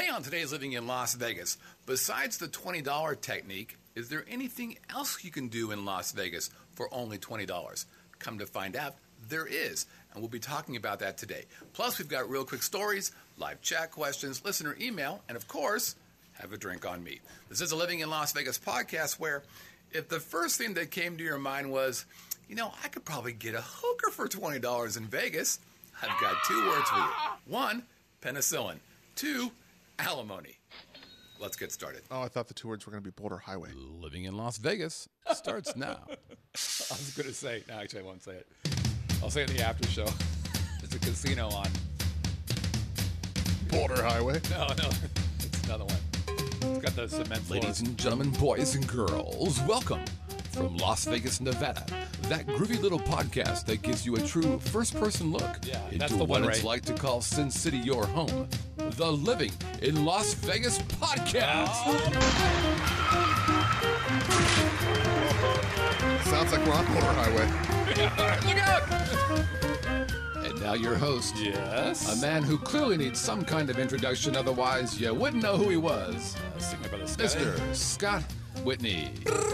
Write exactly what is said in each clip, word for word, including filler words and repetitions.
on today's Living in Las Vegas, besides the twenty dollar technique, is there anything else you can do in Las Vegas for only twenty dollars? Come to find out, there is, and we'll be talking about that today. Plus, we've got real quick stories, live chat questions, listener email, and of course, have a drink on me. This is a Living in Las Vegas podcast where if the first thing that came to your mind was, you know, I could probably get a hooker for twenty dollars in Vegas, I've got two words for you. One, penicillin. Two, alimony. Let's get started. Oh, I thought the two words were going to be Boulder Highway. Living in Las Vegas starts now. I was going to say, no, actually I won't say it. I'll say it in the after show. There's a casino on. Boulder Highway? No, no, it's another one. It's got the cement floor. Ladies and gentlemen, boys and girls, welcome from Las Vegas, Nevada. That groovy little podcast that gives you a true first-person look yeah, into that's the what one, it's right? like to call Sin City your home. The Living in Las Vegas podcast. Sounds like we're on Boulder Highway. Look out! And now your host. Yes. A man who clearly needs some kind of introduction, otherwise you wouldn't know who he was. Uh, Singer Brother Scott. Mister Scott Whitney.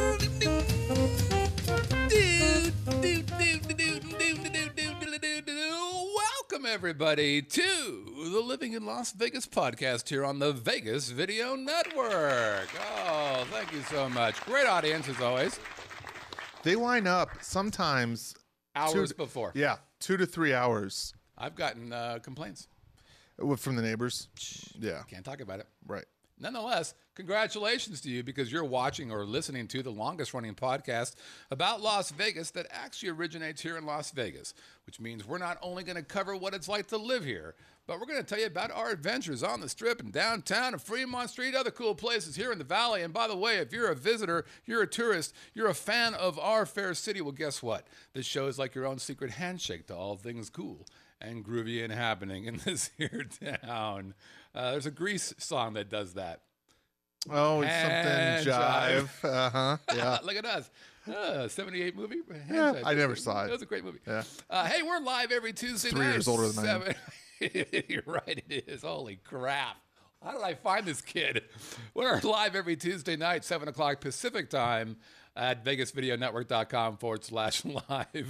Welcome, everybody, to the Living in Las Vegas podcast here on the Vegas Video Network. Oh, thank you so much. Great audience, as always. They line up sometimes Hours two, before. Yeah, two to three hours I've gotten uh, complaints. from the neighbors. Yeah, Can't talk about it. right. Nonetheless, congratulations to you because you're watching or listening to the longest running podcast about Las Vegas that actually originates here in Las Vegas, which means we're not only going to cover what it's like to live here, but we're going to tell you about our adventures on the Strip and downtown and Fremont Street, other cool places here in the Valley. And by the way, if you're a visitor, you're a tourist, you're a fan of our fair city, well, guess what? This show is like your own secret handshake to all things cool and groovy and happening in this here town. Uh, there's a Grease song that does that. Oh, it's Hand something jive. Uh huh. Yeah. Look at us. Uh, seventy-eight movie. Hand Yeah, jive. I never saw it. That was a great movie. Yeah. Uh, hey, we're live every Tuesday Three night. years older than I am. Seven- You're right, it is. Holy crap. How did I find this kid? We're live every Tuesday night, seven o'clock Pacific time at vegasvideonetwork.com forward slash live.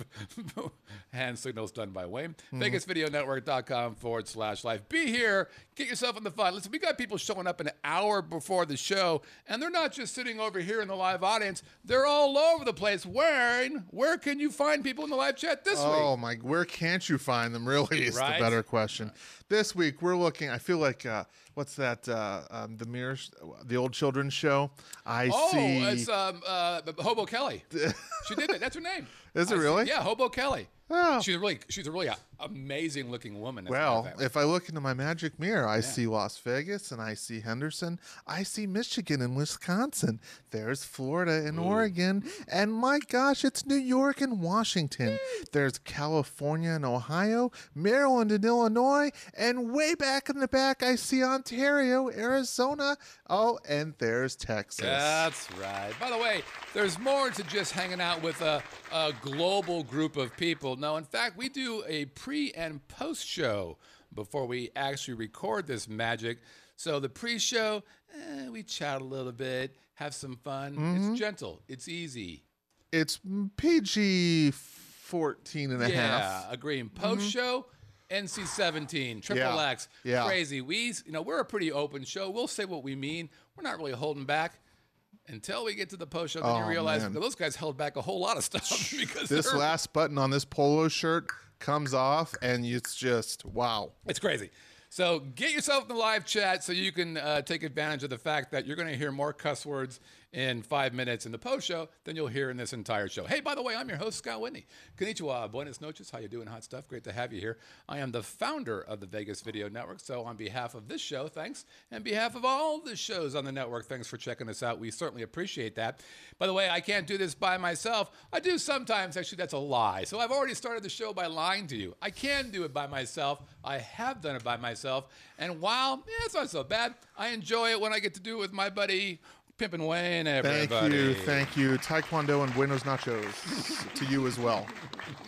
Hand signals done by Wayne. Mm-hmm. vegasvideonetwork.com forward slash live. Be here. Get yourself in the fun. Listen, we got people showing up an hour before the show, and they're not just sitting over here in the live audience. They're all over the place. Where, where can you find people in the live chat this week? Oh my! Where can't you find them? Really is Right? the better question. This week we're looking. I feel like uh, what's that? Uh, um, the mirror, the old children's show. I Oh, see. it's um, uh, Hobo Kelly. She did it. That's her name. Is it I see- really? Yeah, Hobo Kelly. Oh. She's a really, she's a really uh, amazing looking woman. as a Well, matter of fact. if I look into my magic mirror, I see Las Vegas and I see Henderson. I see Michigan and Wisconsin. There's Florida and Oregon. And my gosh, it's New York and Washington. There's California and Ohio, Maryland and Illinois. And way back in the back, I see Ontario, Arizona. Oh, and there's Texas. That's right. By the way, there's more to just hanging out with a, a global group of people. No, in fact, we do a pre and post show before we actually record this magic. So the pre-show, eh, we chat a little bit, have some fun. Mm-hmm. It's gentle. It's easy. It's P G fourteen and a half. Yeah, agreeing. Post show, N C seventeen, triple Yeah, X, yeah. crazy. We, you know, we're a pretty open show. We'll say what we mean. We're not really holding back until we get to the post show. Then Oh, you realize man. that those guys held back a whole lot of stuff because This they're- last button on this polo shirt comes off, and it's just wow. It's crazy. So get yourself in the live chat so you can uh, take advantage of the fact that you're going to hear more cuss words in five minutes in the post show than you'll hear in this entire show. Hey, by the way, I'm your host, Scott Whitney. Konnichiwa, buenas noches. How you doing, hot stuff? Great to have you here. I am the founder of the Vegas Video Network. So on behalf of this show, thanks. And behalf of all the shows on the network, thanks for checking us out. We certainly appreciate that. By the way, I can't do this by myself. I do sometimes. Actually, that's a lie. So I've already started the show by lying to you. I can do it by myself. I have done it by myself. And while yeah, it's not so bad, I enjoy it when I get to do it with my buddy Pimpin' Wayne. Everybody. Thank you, thank you. Taekwondo and Buenos Nachos to you as well.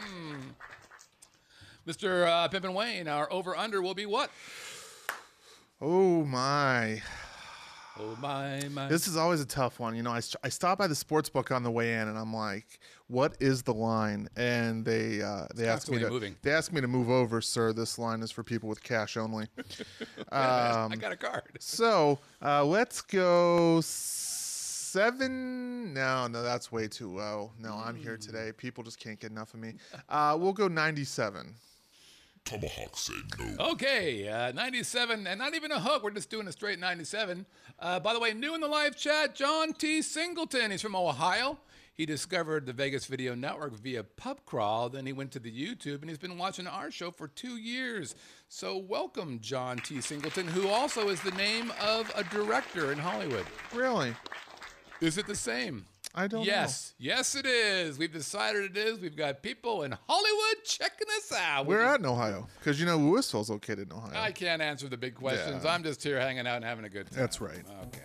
Mister Uh, Pimpin' Wayne, our over-under will be what? Oh my. Oh my my. This is always a tough one. You know, I, st- I stopped by the sports book on the way in, and I'm like, "What is the line?" And they uh, they asked me constantly to moving. they asked me to move over, sir. This line is for people with cash only. I got a card. So uh, let's go seven. No, no, that's way too low. No, I'm here today. People just can't get enough of me. Uh, we'll go ninety-seven. Tomahawk said no. Okay, uh, ninety-seven, and not even a hook. We're just doing a straight ninety-seven. Uh, by the way, new in the live chat, John T. Singleton. He's from Ohio. He discovered the Vegas Video Network via Pub Crawl. Then he went to the YouTube, and he's been watching our show for two years. So welcome, John T. Singleton, who also is the name of a director in Hollywood. Really? Is it the same? I don't yes. know. Yes, it is. We've decided it is. We've got people in Hollywood checking us out. We're which is- at in Ohio because you know Louisville's located in Ohio. I can't answer the big questions. Yeah. I'm just here hanging out and having a good time. That's right. Okay.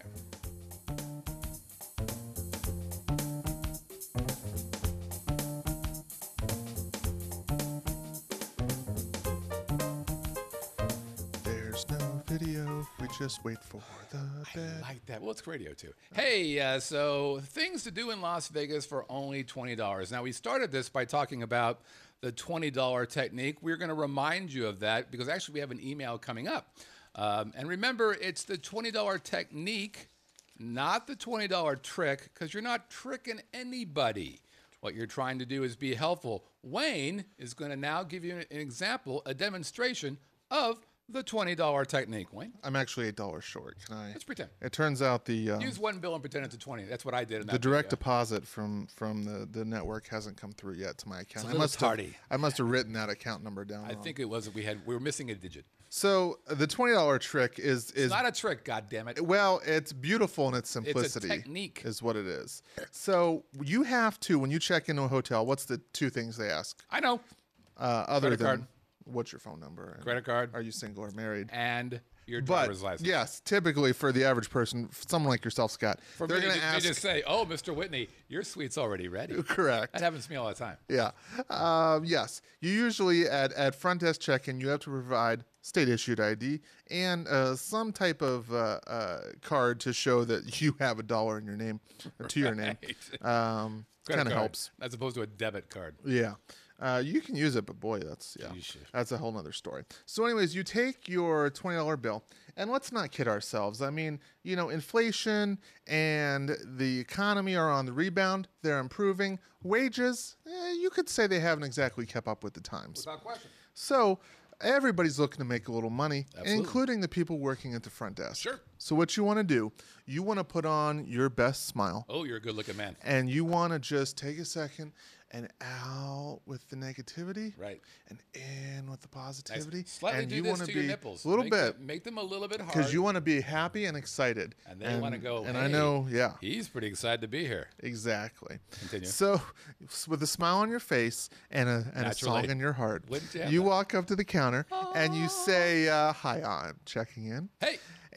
There's no video. We just wait for the I bed. like that. Well, it's radio too. Hey, uh, so things to do in Las Vegas for only twenty dollars. Now, we started this by talking about the twenty dollar technique. We're going to remind you of that because actually we have an email coming up. Um, and remember, it's the twenty dollar technique, not the twenty dollar trick, because you're not tricking anybody. What you're trying to do is be helpful. Wayne is going to now give you an example, a demonstration of the twenty dollar technique. Wayne, I'm actually eight dollars short. Can I? let's pretend. It turns out the um, Use one bill and pretend it's a twenty. That's what I did in that the direct video. deposit from from the, the network hasn't come through yet to my account. a I little must tardy. have I must have written that account number down. I wrong. think it was we had we were missing a digit. So uh, the twenty dollar trick is is It's not a trick, goddammit. well, it's beautiful in its simplicity. technique. Is what it is. So you have to when you check into a hotel. What's the two things they ask? I know. Uh, other Credit than card. what's your phone number? And Credit card Are you single or married? and your But driver's license. yes, typically for the average person, someone like yourself, Scott, For they're me, going they, to they ask. just say, "Oh, Mister Whitney, your suite's already ready." Correct. That happens to me all the time. Yeah. Um, yes. You usually at, at front desk check-in, you have to provide state-issued I D and uh, some type of uh, uh, card to show that you have a dollar in your name or to your name. Um, Credit kind of card, helps. as opposed to a debit card. Yeah. Uh, you can use it, but boy, that's yeah, Yeesh. that's a whole nother story. So, anyways, you take your twenty dollar bill, and let's not kid ourselves. I mean, you know, inflation and the economy are on the rebound. They're improving. Wages, eh, you could say they haven't exactly kept up with the times. Without question. So everybody's looking to make a little money, Absolutely. including the people working at the front desk. Sure. So what you want to do, you want to put on your best smile, Oh, you're a good-looking man. and you want to just take a second and out with the negativity, Right. and in with the Nice. positivity. Slightly and do you this wanna to be your nipples. a little make bit, Them, make them a little bit hard. because you want to be happy and excited. And they wanna go, And "Hey, I know, yeah, He's pretty excited to be here. exactly. Continue. So, s- with a smile on your face and a and a Naturally. song in your heart, Wouldn't you have you that? walk up to the counter and you say, uh, "Hi, I'm checking in." Hey,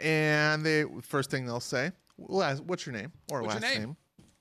And they first thing they'll say, "Last, what's your name or What's your last name?"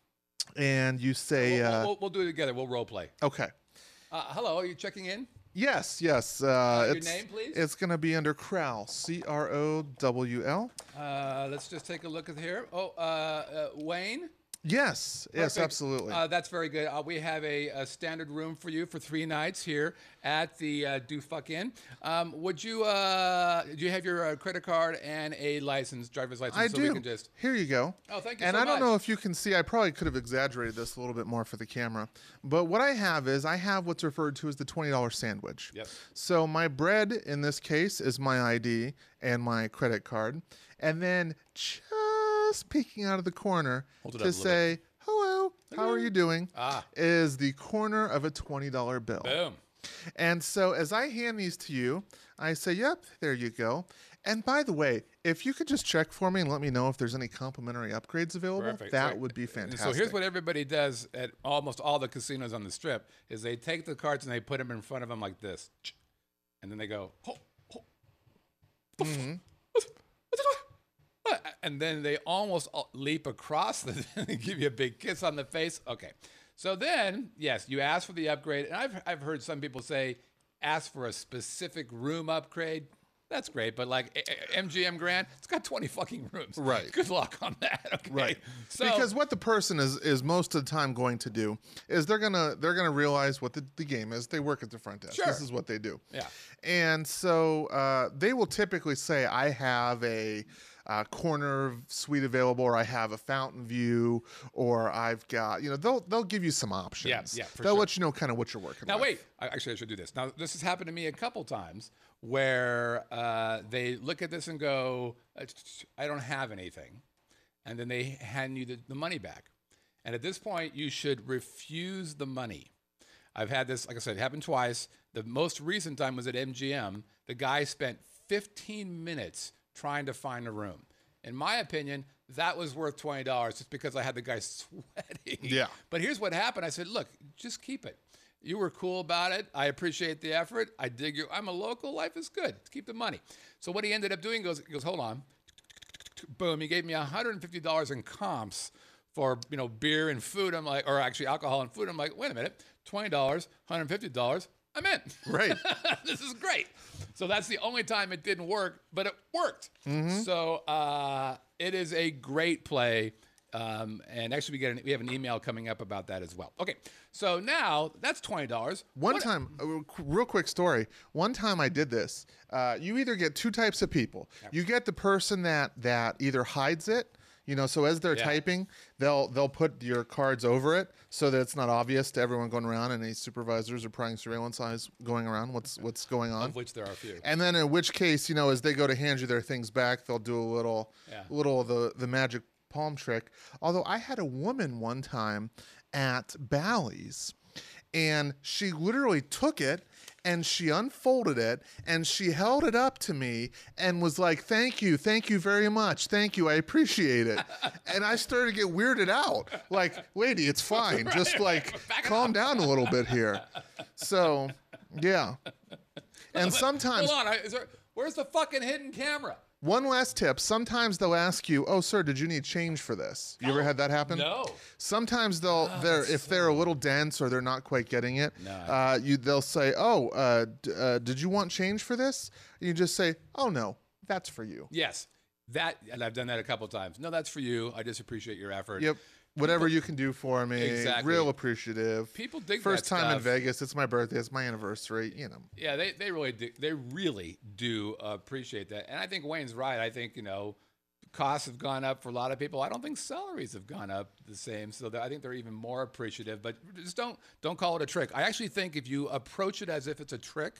And you say, we'll, uh, we'll, we'll do it together. We'll role play. "Okay." Uh, hello, are you checking in? Yes, yes. Uh, your it's, name, please? It's going to be under Crowl, C R O W L. Uh, let's just take a look at here. Oh, uh, uh, Wayne? Yes, yes, Perfect. absolutely. Uh, that's very good. Uh, we have a, a standard room for you for three nights here at the uh, Do Fuck Inn. Um, would you, uh, do you have your uh, credit card and a license, driver's license? I so do. we can just... Here you go. Oh, thank you And so I don't much. know if you can see, I probably could have exaggerated this a little bit more for the camera. But what I have is I have what's referred to as the twenty dollar sandwich. Yes. So my bread in this case is my I D and my credit card. And then just peeking out of the corner Hold it to up a little say, hello, how are you doing? Ah. Is the corner of a twenty dollar bill. Boom. And so as I hand these to you, I say, yep, there you go. And by the way, if you could just check for me and let me know if there's any complimentary upgrades available, Perfect. that So- would be and fantastic. So here's what everybody does at almost all the casinos on the Strip is they take the cards and they put them in front of them like this. And then they go, ho, ho, poof. Mm-hmm. What's- what's it doing? Uh, and then they almost all leap across the and give you a big kiss on the face. Okay. So then, yes, you ask for the upgrade. And I've, I've heard some people say, ask for a specific room upgrade. That's great, but like a- a- M G M Grand, it's got twenty fucking rooms. Right. Good luck on that. Okay. Right. So, because what the person is is most of the time going to do is they're gonna they're gonna realize what the, the game is. They work at the front desk. Sure. This is what they do. Yeah. And so uh, they will typically say, I have a uh, corner suite available, or I have a fountain view, or I've got, you know, they'll they'll give you some options. Yeah, yeah, for they'll sure. let you know kind of what you're working Now with. wait, I, actually I should do this. Now this has happened to me a couple times where uh, they look at this and go, I don't have anything, and then they hand you the, the money back. And at this point, you should refuse the money. I've had this, like I said, happen twice. The most recent time was at M G M. The guy spent fifteen minutes trying to find a room. In my opinion, that was worth twenty dollars just because I had the guy sweating. Yeah. But here's what happened. I said, look, just keep it. You were cool about it. I appreciate the effort. I dig you. I'm a local. Life is good. Keep the money. So what he ended up doing goes, he goes, hold on. Boom. He gave me one hundred fifty dollars in comps for, you know, beer and food. I'm like, or actually alcohol and food. I'm like, wait a minute, twenty dollars, one hundred fifty dollars. I'm in. Right. This is great. So that's the only time it didn't work, but it worked. Mm-hmm. So uh, it is a great play. Um, and actually, we get an, we have an email coming up about that as well. Okay, so now that's twenty dollars. One What- time, a qu- real quick story. One time I did this. Uh, you either get two types of people. You get the person that that either hides it, you know, so as they're Yeah. typing, they'll they'll put your cards over it so that it's not obvious to everyone going around, and any supervisors or prying surveillance eyes going around what's what's going on. Of which there are a few. And then in which case, you know, as they go to hand you their things back, they'll do a little Yeah. little of the the magic palm trick. Although I had a woman one time at Bally's, and she literally took it and she unfolded it and she held it up to me and was like, thank you, thank you very much, thank you, I appreciate it. And I started to get weirded out. Like, lady, it's fine. Just like Back it calm up. down a little bit here. So, yeah. And sometimes Hold on. I- Is there, where's the fucking hidden camera? one last tip. Sometimes they'll ask you, "Oh, sir, did you need change for this?" You ever had that happen? No. Sometimes they'll, they're if they're a little dense or they're not quite getting it, No. uh, you they'll say, "Oh, uh, d- uh, did you want change for this?" And you just say, "Oh no, that's for you." Yes. That, and I've done that a couple times. No, that's for you. I just appreciate your effort. Yep. Whatever you can do for me, Exactly. real appreciative. People dig First that time in stuff. Vegas. It's my birthday. It's my anniversary. You know. Yeah, they, they really do, they really do appreciate that. And I think Wayne's right. I think, you know, costs have gone up for a lot of people. I don't think salaries have gone up the same. So that I think they're even more appreciative. But just don't don't call it a trick. I actually think if you approach it as if it's a trick,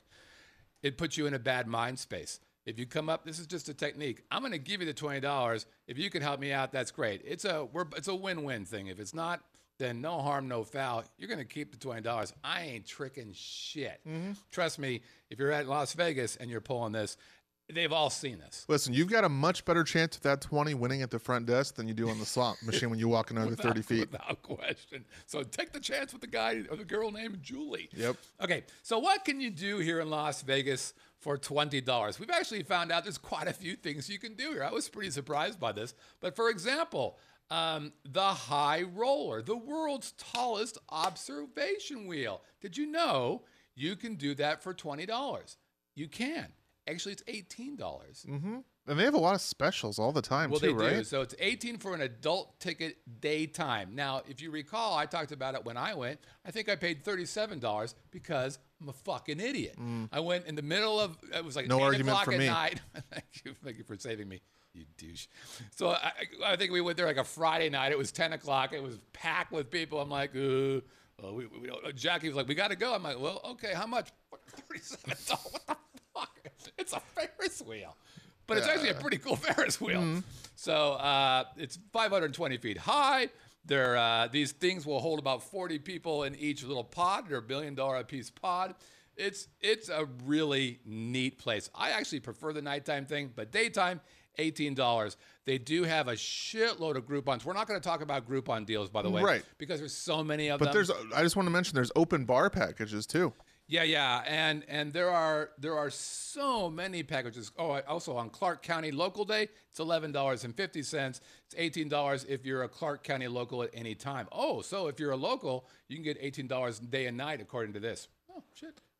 it puts you in a bad mind space. If you come up, this is just a technique. I'm going to give you the twenty dollars. If you can help me out, that's great. It's a we're it's a win-win thing. If it's not, then no harm, no foul. You're going to keep the twenty dollars. I ain't tricking shit. Trust me, if you're at Las Vegas and you're pulling this, they've all seen this. Listen, you've got a much better chance of that twenty winning at the front desk than you do on the slot machine when you walk another thirty feet. Without question. So take the chance with the guy or the girl named Julie. Yep. Okay, so what can you do here in Las Vegas for twenty dollars? We've actually found out there's quite a few things you can do here. I was pretty surprised by this. But for example, um, the High Roller, the world's tallest observation wheel. Did you know you can do that for twenty dollars? You can. Actually, it's eighteen dollars. And they have a lot of specials all the time Well, too, they right? do. So it's eighteen for an adult ticket daytime. Now, if you recall, I talked about it when I went. I think I paid thirty-seven dollars because I'm a fucking idiot. I went in the middle of, it was like No eight argument o'clock for at me. night. Thank you. Thank you for saving me, you douche. So I, I think we went there like a Friday night. It was ten o'clock. It was packed with people. I'm like, uh, well, we, we don't, Jackie was like, we got to go. I'm like, well, okay, how much? thirty-seven dollars. What the fuck? It's a Ferris wheel. But it's actually a pretty cool Ferris wheel. So uh, it's five hundred twenty feet high. They're, uh, these things will hold about forty people in each little pod. They're a billion dollar a piece pod. It's it's a really neat place. I actually prefer the nighttime thing, but daytime, eighteen dollars. They do have a shitload of Groupons. We're not going to talk about Groupon deals, by the way, Right. because there's so many of But them. there's, I just want to mention, there's open bar packages too. Yeah, yeah, and and there are there are so many packages. Oh, I- also on Clark County Local Day, it's eleven dollars and fifty cents. It's eighteen dollars if you're a Clark County local at any time. Oh, so if you're a local, you can get eighteen dollars day and night according to this. Oh shit.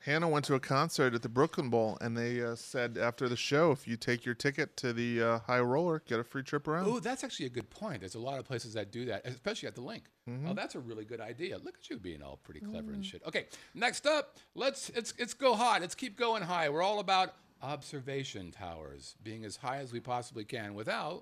Hannah went to a concert at the Brooklyn Bowl, and they uh, said after the show, if you take your ticket to the uh, High Roller, get a free trip around. Oh, that's actually a good point. There's a lot of places that do that, especially at the link. Mm-hmm. Oh, that's a really good idea. Look at you being all pretty clever and shit. Okay, next up, let's it's it's go high. Let's keep going high. We're all about observation towers, being as high as we possibly can without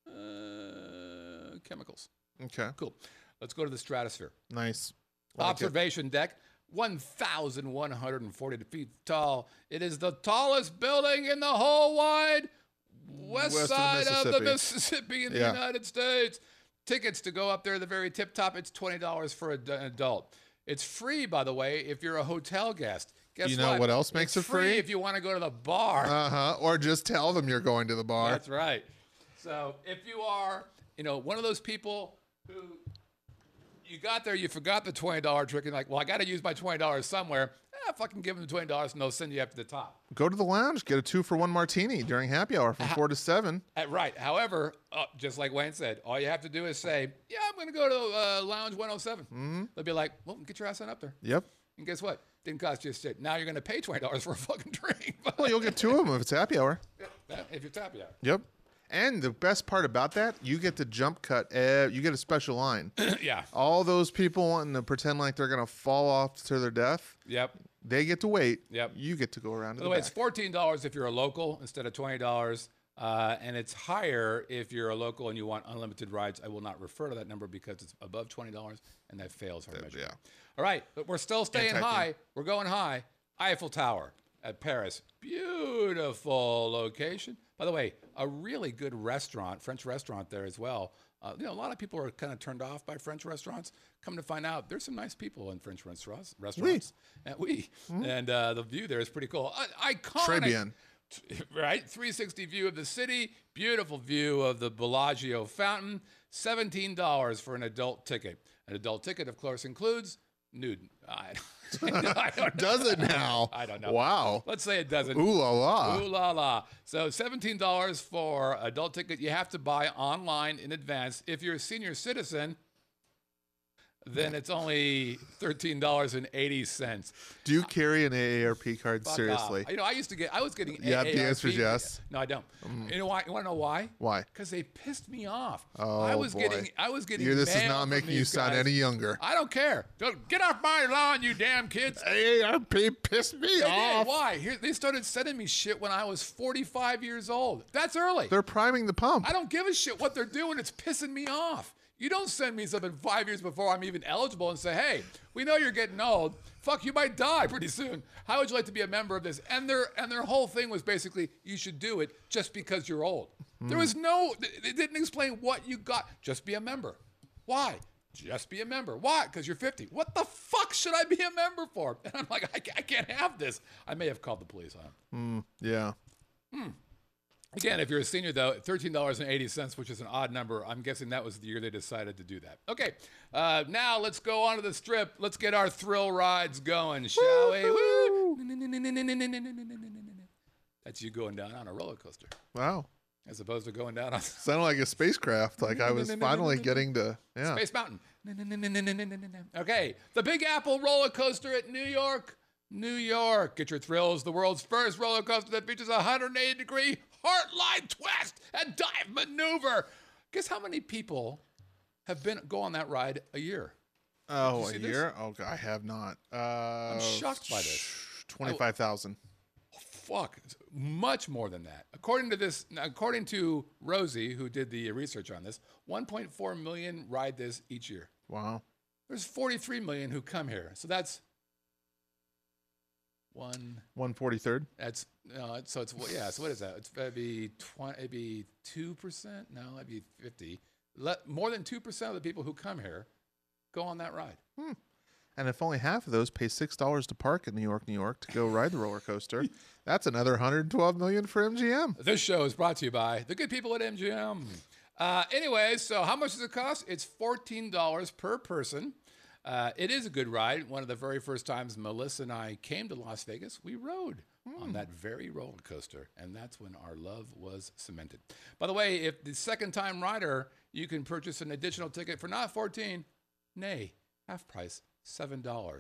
uh, chemicals. Okay. Cool. Let's go to the stratosphere. Nice. Like Observation deck, one thousand one hundred forty feet tall. It is the tallest building in the whole wide west, West of the side of the Mississippi. Mississippi in the Yeah. United States. Tickets to go up there, the very tip top, it's twenty dollars for an adult. It's free, by the way, if you're a hotel guest. Guess You know what else makes It's it free? if you want to go to the bar. Uh huh. Or just tell them you're going to the bar. That's right. So if you are, you know, one of those people who you got there, you forgot the twenty dollar trick, and like, well, I got to use my twenty dollars somewhere. Eh, fucking give them the twenty dollars and they'll send you up to the top. Go to the lounge, get a two for one martini during happy hour from four to seven. Uh, right. However, uh, just like Wayne said, all you have to do is say, yeah, I'm going to go to uh, Lounge one oh seven. Mm-hmm. They'll be like, well, get your ass on up there. Yep. And guess what? Didn't cost you a shit. Now you're going to pay twenty dollars for a fucking drink. Well, you'll get two of them if it's happy hour. If you're tappy out. Yep. And the best part about that, you get to jump cut. Uh, you get a special line. Yeah. All those people wanting to pretend like they're going to fall off to their death, Yep. they get to wait. Yep. You get to go around to By the the way, back. it's fourteen dollars if you're a local instead of twenty dollars. Uh, and it's higher if you're a local and you want unlimited rides. I will not refer to that number because it's above twenty dollars, and that fails our measurement. yeah. All right, but we're still staying Anti-thing. high. We're going high. Eiffel Tower at Paris. Beautiful location. By the way, a really good restaurant, French restaurant there as well. Uh, you know, a lot of people are kind of turned off by French restaurants. Come to find out, there's some nice people in French restaurants. Restaurants. And we. And uh, the view there is pretty cool. I- iconic. Très bien. Right? three sixty view of the city, beautiful view of the Bellagio fountain, seventeen dollars for an adult ticket. An adult ticket, of course, includes nude. I, I don't know. Does it now? I don't know. Wow. Let's say it doesn't. Ooh la la. Ooh la la. So seventeen dollars for adult ticket. You have to buy online in advance. If you're a senior citizen, then it's only thirteen dollars and eighty cents. Do you carry an A A R P card? Fuck Seriously? off. You know, I used to get, I was getting Yeah, the A A R P. answer is yes. No, I don't. You know why? You want to know why? Why? Because they pissed me off. Oh, I was boy. getting, I was getting. You're, this is mail not from making you these sound guys. any younger. I don't care. Don't, get off my lawn, you damn kids. A A R P pissed me They did. off. Why? Here, they started sending me shit when I was forty-five years old. That's early. They're priming the pump. I don't give a shit what they're doing. It's pissing me off. You don't send me something five years before I'm even eligible and say, hey, we know you're getting old. Fuck, you might die pretty soon. How would you like to be a member of this? And their and their whole thing was basically, you should do it just because you're old. There was no, they didn't explain what you got. Just be a member. Why? Just be a member. Why? Because you're fifty. What the fuck should I be a member for? And I'm like, I, ca- I can't have this. I may have called the police on him. Yeah. Again, if you're a senior, though, thirteen dollars and eighty cents, which is an odd number. I'm guessing that was the year they decided to do that. Okay, uh, now let's go on to the strip. Let's get our thrill rides going, shall we? Woo! That's you going down on a roller coaster, Wow. as opposed to going down on Sounded like a spacecraft. Like I was finally getting to. Yeah. Space Mountain. Okay, the Big Apple roller coaster at New York. New York. Get your thrills. The world's first roller coaster that features a one hundred eighty degree heartline twist and dive maneuver. Guess how many people have been go on that ride a year? Oh, see a this? year? Oh, God, I have not. Uh, I'm shocked by this. Twenty-five thousand. Fuck, it's much more than that. According to this, according to Rosie, who did the research on this, one point four million ride this each year. Wow. There's forty-three million who come here, so that's one. One forty-third. That's no. So it's yeah. So what is that? It's it'd be twenty. It'd be two percent. No, it'd be fifty. Let, more than two percent of the people who come here go on that ride. And if only half of those pay six dollars to park in New York, New York, to go ride the roller coaster, that's another one hundred twelve million for M G M. This show is brought to you by the good people at M G M. Uh, anyway, so how much does it cost? It's fourteen dollars per person. Uh, it is a good ride. One of the very first times Melissa and I came to Las Vegas, we rode on that very roller coaster, and that's when our love was cemented. By the way, if the second time rider, you can purchase an additional ticket for not fourteen, nay, half price, seven dollars.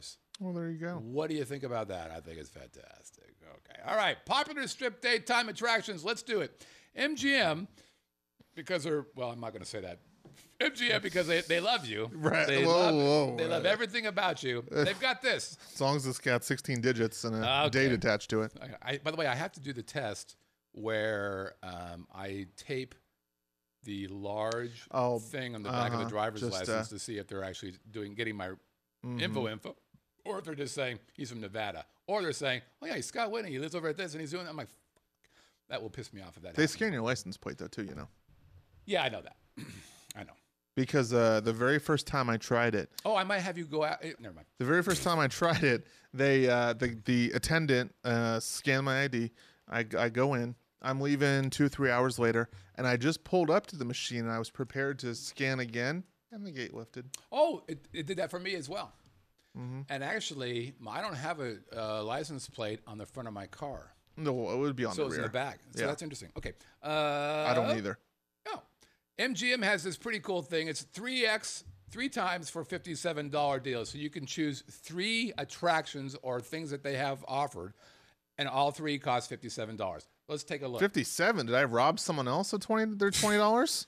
Well, there you go. What do you think about that? I think it's fantastic. Okay. All right. Popular strip daytime attractions. Let's do it. M G M, because they're, well, I'm not going to say that. M G M, because they, they love you. Right. They, Whoa, love, whoa, they love right. everything about you. They've got this. As long as it's got sixteen digits and a Okay. date attached to it. I, I, by the way, I have to do the test where um, I tape the large Oh, thing on the back of uh-huh. the driver's Just, license uh, to see if they're actually doing getting my Mhm. info info, or if they're just saying he's from Nevada, or they're saying, oh yeah, he's Scott Whitney, he lives over at this and he's doing that. I'm like, fuck, that will piss me off if that They happens. scan your license plate though too, you know. Yeah, I know that. I know. Because uh, the very first time I tried it, Oh, I might have you go out. eh, Never mind. the very first time I tried it, they uh, the the attendant uh, scanned my I D. I, I go in. I'm leaving two three hours later, and I just pulled up to the machine and I was prepared to scan again, and the gate lifted. Oh, it, it did that for me as well. Mm-hmm. And actually, I don't have a, uh license plate on the front of my car. No, it would be on So the it's rear. in the back. So Yeah. that's interesting. Okay. Uh, I don't either. No. M G M has this pretty cool thing. It's three X, three times for fifty-seven dollar deal. So you can choose three attractions or things that they have offered, and all three cost fifty-seven dollars. Let's take a look. Fifty-seven. Did I rob someone else of twenty? Their twenty dollars.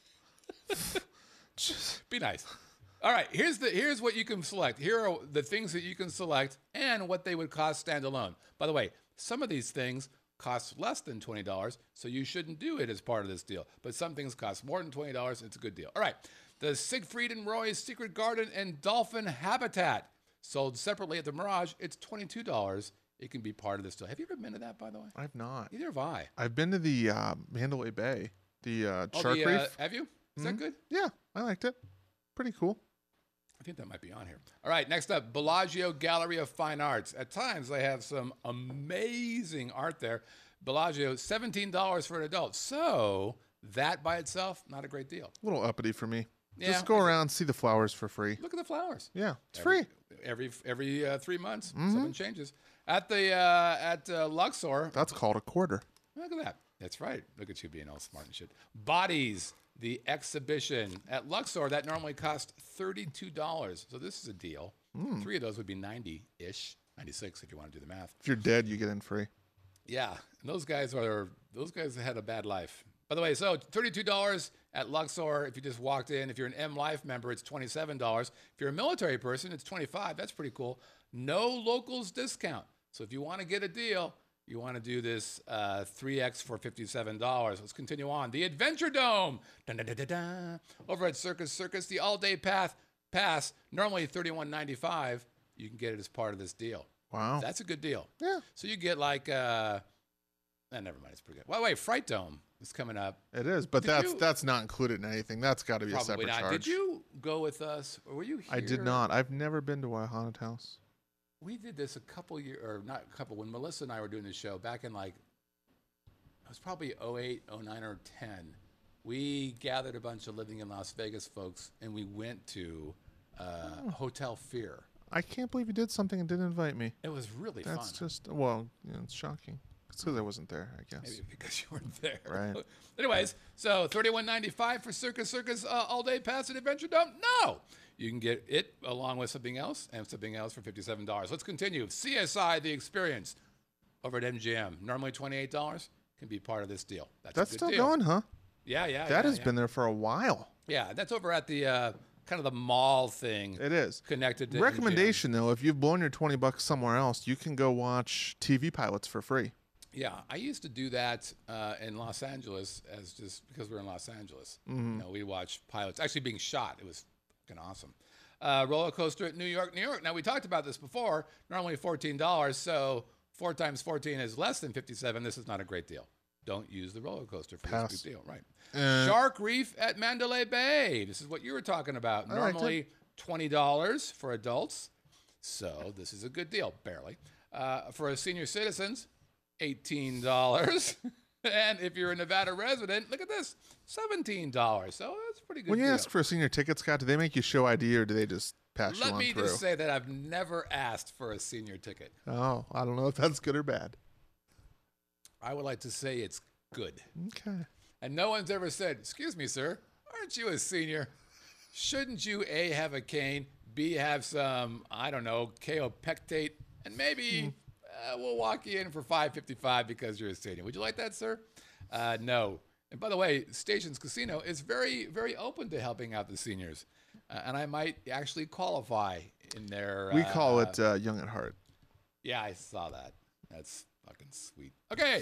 Be nice. All right, here's the here's what you can select. Here are the things that you can select and what they would cost standalone. By the way, some of these things cost less than twenty dollars, so you shouldn't do it as part of this deal. But some things cost more than twenty dollars. It's a good deal. All right, the Siegfried and Roy's Secret Garden and Dolphin Habitat, sold separately at the Mirage. It's twenty-two dollars. It can be part of this deal. Have you ever been to that, by the way? I've not. Neither have I. I've been to the uh, Mandalay Bay, the uh, Oh, Shark the, Reef. uh, have you? Is that good? Yeah, I liked it. Pretty cool. I think that might be on here. All right, next up, Bellagio Gallery of Fine Arts. At times, they have some amazing art there. Bellagio, seventeen dollars for an adult. So that by itself, not a great deal. A little uppity for me. Yeah, Just go I- around, see the flowers for free. Look at the flowers. Yeah, it's Every- free. Every every uh, three months, Mm-hmm. something changes. At the uh, at uh, Luxor, That's called a quarter. look at that. That's right. Look at you being all smart and shit. Bodies, the exhibition at Luxor, that normally costs thirty-two dollars. So this is a deal. Hmm. Three of those would be ninety-ish, ninety-six if you want to do the math. If you're dead, you get in free. Yeah, and those guys are those guys had a bad life. By the way, so thirty-two dollars at Luxor if you just walked in. If you're an M Life member, it's twenty-seven dollars. If you're a military person, it's twenty-five dollars. That's pretty cool. No locals discount. So if you want to get a deal, you want to do this uh, three X for fifty-seven dollars. Let's continue on. The Adventure Dome. Dun, dun, dun, dun, dun. Over at Circus Circus, the all-day path pass, normally thirty-one ninety-five. You can get it as part of this deal. Wow. That's a good deal. Yeah, So you get like, uh, eh, never mind, it's pretty good. By the way, Fright Dome is coming up. it is. But Did that's you- that's not included in anything. That's got to be a Probably separate not. charge. Did you go with us, or were you here? I did not. I've never been to a haunted house. We did this a couple years, or not a couple, when Melissa and I were doing this show back in like, it was probably oh eight, oh nine, or ten. We gathered a bunch of living in Las Vegas folks, and we went to uh, Hotel Fear. I can't believe you did something and didn't invite me. It was really That's fun. just, well, yeah, it's shocking. It's because I wasn't there, I guess. Maybe because you weren't there. Right. Anyways, so thirty-one ninety-five for Circus Circus uh, all day pass at Adventure Dome? No. You can get it along with something else and something else for fifty-seven dollars. Let's continue. C S I The Experience over at M G M. Normally twenty-eight dollars can be part of this deal. That's, That's a good still deal. going, huh? Yeah, yeah. That yeah, has yeah. been there for a while. Yeah, that's over at the uh, kind of the mall thing It is. connected to Recommendation though, if you've blown your twenty bucks somewhere else, you can go watch T V pilots for free. M G M. Yeah, I used to do that uh, in Los Angeles as just because we're in Los Angeles. Mm-hmm. You know, we watch pilots actually being shot. It was fucking awesome. Uh, roller coaster at New York, New York. Now we talked about this before. Normally fourteen dollars, so four times fourteen is less than fifty-seven. This is not a great deal. Don't use the roller coaster for Pass. this good deal, right? Uh, Shark Reef at Mandalay Bay. This is what you were talking about. I liked Normally twenty dollars for adults, so this is a good deal, barely. Uh, for senior citizens, eighteen dollars. And if you're a Nevada resident, look at this, seventeen dollars. So that's a pretty good When you deal. ask for a senior ticket, Scott, do they make you show I D or do they just pass Let you on me through? just say that I've never asked for a senior ticket. Oh, I don't know if that's good or bad. I would like to say it's good. Okay. And no one's ever said, excuse me, sir, aren't you a senior? Shouldn't you A, have a cane, B, have some, I don't know, kaopectate, and maybe uh, we'll walk you in for five fifty-five because you're a senior. Would you like that, sir? Uh, no. And by the way, Stations Casino is very, very open to helping out the seniors. Uh, and I might actually qualify in their... We uh, call it uh, Young at Heart. Yeah, I saw that. That's fucking sweet. Okay.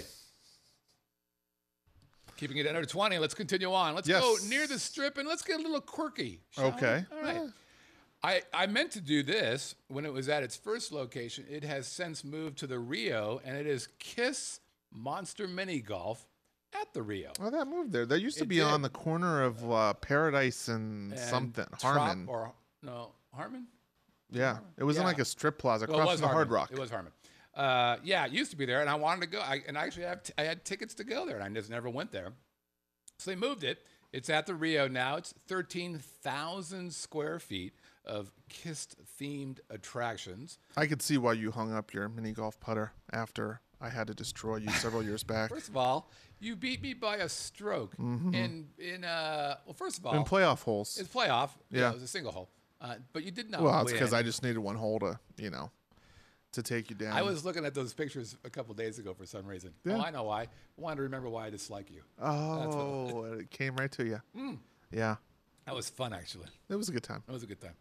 Keeping it under twenty. Let's continue on. Let's Yes. go near the strip and let's get a little quirky. shall we? Okay. All right. I, I meant to do this when it was at its first location. It has since moved to the Rio, and it is Kiss Monster Mini Golf at the Rio. Oh, that moved there. That used to It be did. on the corner of uh, Paradise and, And something. Trop- Harmon. Or, no, Harmon? Yeah. It was in Yeah. like a strip plaza Well, across it was from the Hard Harmon. Rock. It was Harmon. Uh, yeah, it used to be there, and I wanted to go. I, and I actually have t- I had tickets to go there, and I just never went there. So they moved it. It's at the Rio now. It's thirteen thousand square feet of Kiss-themed attractions. I could see why you hung up your mini golf putter after I had to destroy you several years back. First of all, you beat me by a stroke in in uh. Well, first of all, In playoff holes. it's playoff. Yeah. it was a single hole. Uh, but you did not Well, it's win. because I just needed one hole to, you know, to take you down. I was looking at those pictures a couple days ago for some reason. Yeah. Oh, I know why. I wanted to remember why I dislike you. Oh, it came right to you. Mm. Yeah. That was fun, actually. It was a good time. That was a good time.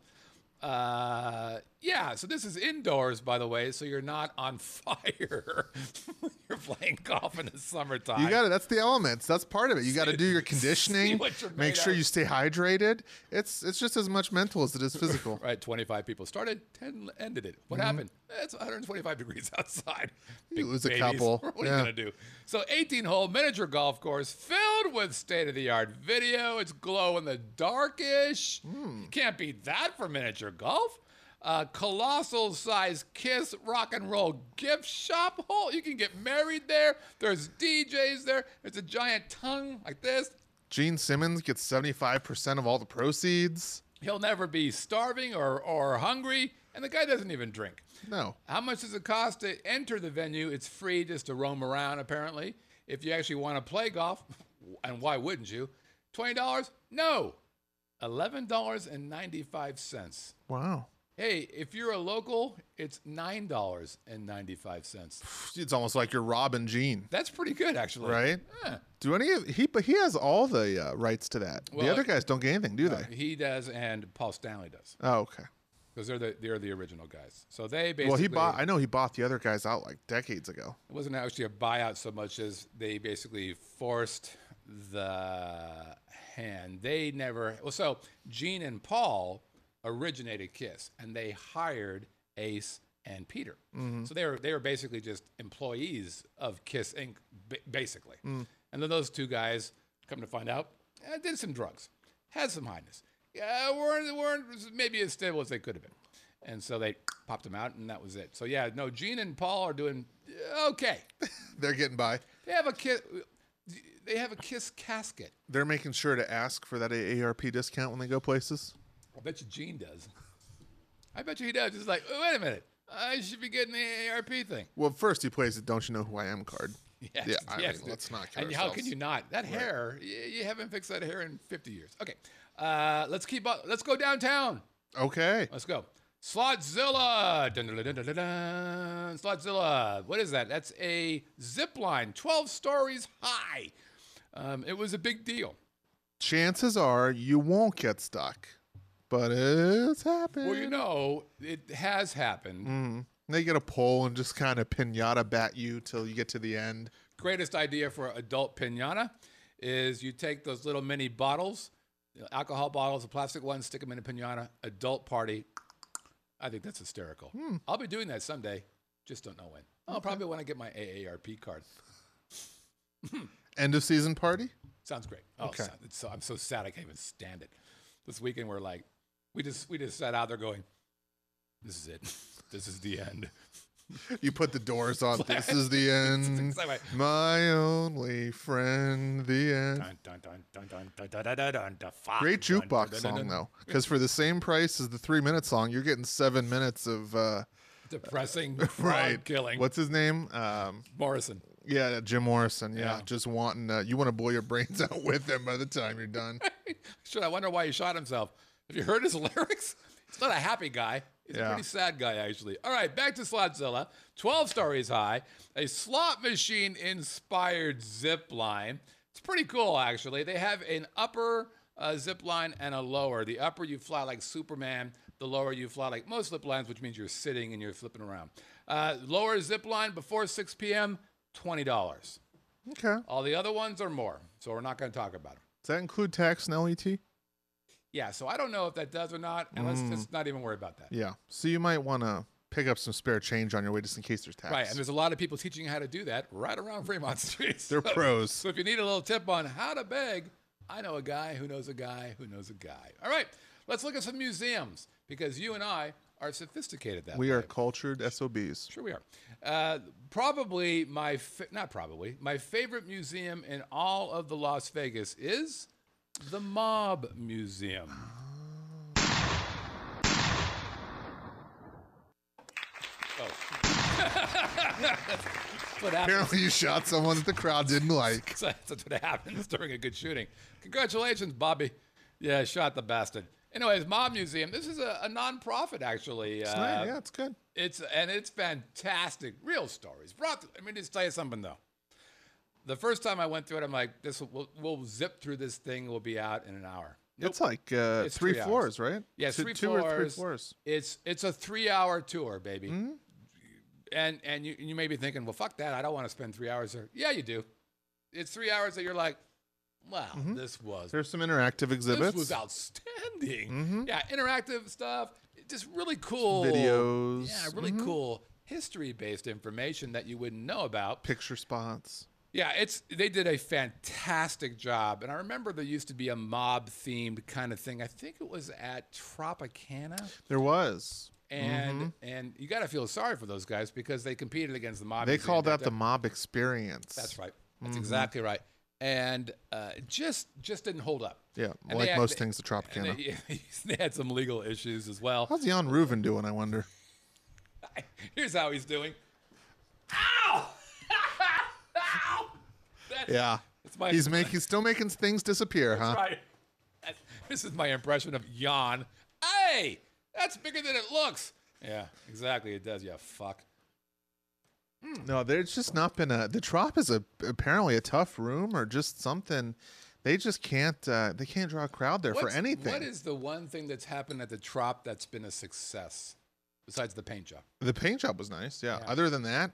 Uh, yeah, so this is indoors, by the way, so you're not on fire when you're playing golf in the summertime. You got it. That's the elements. That's part of it. You got to do your conditioning. what you're Make made sure of. you stay hydrated. It's it's just as much mental as it is physical. Right, twenty-five people started, ten ended it. What Mm-hmm. happened? It's one hundred twenty-five degrees outside. You lose a babies. couple. What are Yeah. you going to do? So eighteen-hole miniature golf course filled with state-of-the-art video. It's glow-in-the-darkish. Hmm. You can't beat that for miniature golf. Uh, colossal-size Kiss rock and roll gift shop hole. You can get married there. There's D Js there. There's a giant tongue like this. Gene Simmons gets seventy-five percent of all the proceeds. He'll never be starving or, or hungry, and the guy doesn't even drink. No. How much does it cost to enter the venue? It's free just to roam around, apparently. If you actually want to play golf, and why wouldn't you? twenty dollars? No. eleven dollars and ninety-five cents. Wow. Hey, if you're a local, it's nine dollars and ninety-five cents. It's almost like you're robbing Gene, That's pretty good, actually. right? Yeah. Do any of he? But he has all the uh, rights to that. Well, the other guys don't get anything, do Uh, they? he does, and Paul Stanley does, Oh, okay. because they're the they're the original guys. So they basically. Well, he bought. I know he bought the other guys out like decades ago. It wasn't actually a buyout so much as they basically forced the hand. They never. Well, so Gene and Paul originated Kiss, and they hired Ace and Peter. So they were they were basically just employees of Kiss Incorporated, ba- basically. And then those two guys, come to find out, eh, did some drugs, had some highness. Yeah, weren't weren't maybe as stable as they could have been. And so they popped them out, and that was it. So yeah, no, Gene and Paul are doing okay. They're getting by. They have a Kiss. They have a Kiss casket. They're making sure to ask for that A A R P discount when they go places. I bet you Gene does. I bet you he does. It's like, oh, wait a minute, I should be getting the A A R P thing. Well, first he plays the "Don't You Know Who I Am" card. Yes, Yeah, I yes, mean, dude. let's not kid And how ourselves. can you not? That hair, you, you haven't fixed that hair in fifty years. Okay, uh, let's keep up. Let's go downtown. Okay. Let's go. Slotzilla. Dun, dun, dun, dun, dun, dun. Slotzilla. What is that? That's a zip line, twelve stories high. Um, it was a big deal. Chances are you won't get stuck, but it's happened. Well, you know, it has happened. Mm. They get a pole and just kind of pinata bat you till you get to the end. Greatest idea for adult pinata is you take those little mini bottles, you know, alcohol bottles, the plastic ones, stick them in a pinata, adult party. I think that's hysterical. Hmm. I'll be doing that someday. Just don't know when. I'll probably when I get my A A R P card. End of season party? Sounds great. Oh, Okay. so, it's so, I'm so sad I can't even stand it. This weekend we're like, we just we just sat out there going, this is it. This is the end. You put the doors on. This is the end. Exactly. My only friend, the end. Dun, dun, dun, dun, dun, dun, dun, dun, dun, dun, dun, fuck. Great Dun, dun, jukebox dun, dun, song, dun. though. Because for the same price as the three minute song, you're getting seven minutes of. Uh, Depressing, right. fraud killing. What's his name? Um, Morrison? yeah, Jim Morrison. Yeah. Yeah. Just wanting. Uh, you want to blow your brains out with him by the time you're done. Shit, I wonder why he shot himself. Have you heard his lyrics? It's not a happy guy. He's Yeah. a pretty sad guy, actually. All right, back to Slotzilla. twelve stories high. A slot machine-inspired zip line. It's pretty cool, actually. They have an upper uh, zip line and a lower. The upper, you fly like Superman. The lower, you fly like most zip lines, which means you're sitting and you're flipping around. Uh, lower zip line before six p.m., twenty dollars. Okay. All the other ones are more, so we're not going to talk about them. Does that include tax and L E T? Yeah, so I don't know if that does or not, and let's just not even worry about that. Yeah. So you might want to pick up some spare change on your way just in case there's tax. Right, and there's a lot of people teaching you how to do that right around Fremont Street. They're So- pros. So if you need a little tip on how to beg, I know a guy who knows a guy who knows a guy. All right, let's look at some museums, because you and I are sophisticated that We way. are cultured S O Bs. Sure we are. Uh, probably my, fa- not probably, my favorite museum in all of the Las Vegas is the Mob Museum. Oh. That's what happens. Apparently you shot someone that the crowd didn't like. That's what happens during a good shooting. Congratulations, Bobby. Yeah, shot the bastard. Anyways, Mob Museum. This is a, a non-profit, actually. It's Uh, nice. Yeah, it's good. It's and it's fantastic. Real stories. Brought. To, let me just tell you something though. The first time I went through it, I'm like, "This will, we'll, we'll zip through this thing. We'll be out in an hour." Nope. It's like uh, It's three, three hours. floors, right? Yeah, Two- three two floors. or three floors. It's it's a three-hour tour, baby. Mm-hmm. And and you you may be thinking, well, fuck that. I don't want to spend three hours there. Yeah, you do. It's three hours that you're like, wow, this was There's some interactive exhibits. this was outstanding. Yeah, interactive stuff. Just really cool Videos. Yeah, really cool history-based information that you wouldn't know about. Picture spots. Yeah, it's they did a fantastic job. And I remember there used to be a mob-themed kind of thing. I think it was at Tropicana. There was. And and you got to feel sorry for those guys because they competed against the mob. They museum. called that They- the mob experience. That's right. That's exactly right. And uh, just just didn't hold up. Yeah, And like they had- most they- things at and Tropicana. They, they had some legal issues as well. How's Jan Reuven doing, I wonder? Here's how he's doing. Ow! Ow! That's, Yeah. That's my, He's making still making things disappear, huh? right. That's- This is my impression of Jan. Hey, that's bigger than it looks. Yeah, exactly. It does. Yeah, fuck. No, there's just not been a. The Trop is a apparently a tough room or just something. They just can't. Uh, they can't draw a crowd there for What's- anything. What is the one thing that's happened at the Trop that's been a success besides the paint job? the paint job was nice. Yeah. Yeah. Other than that,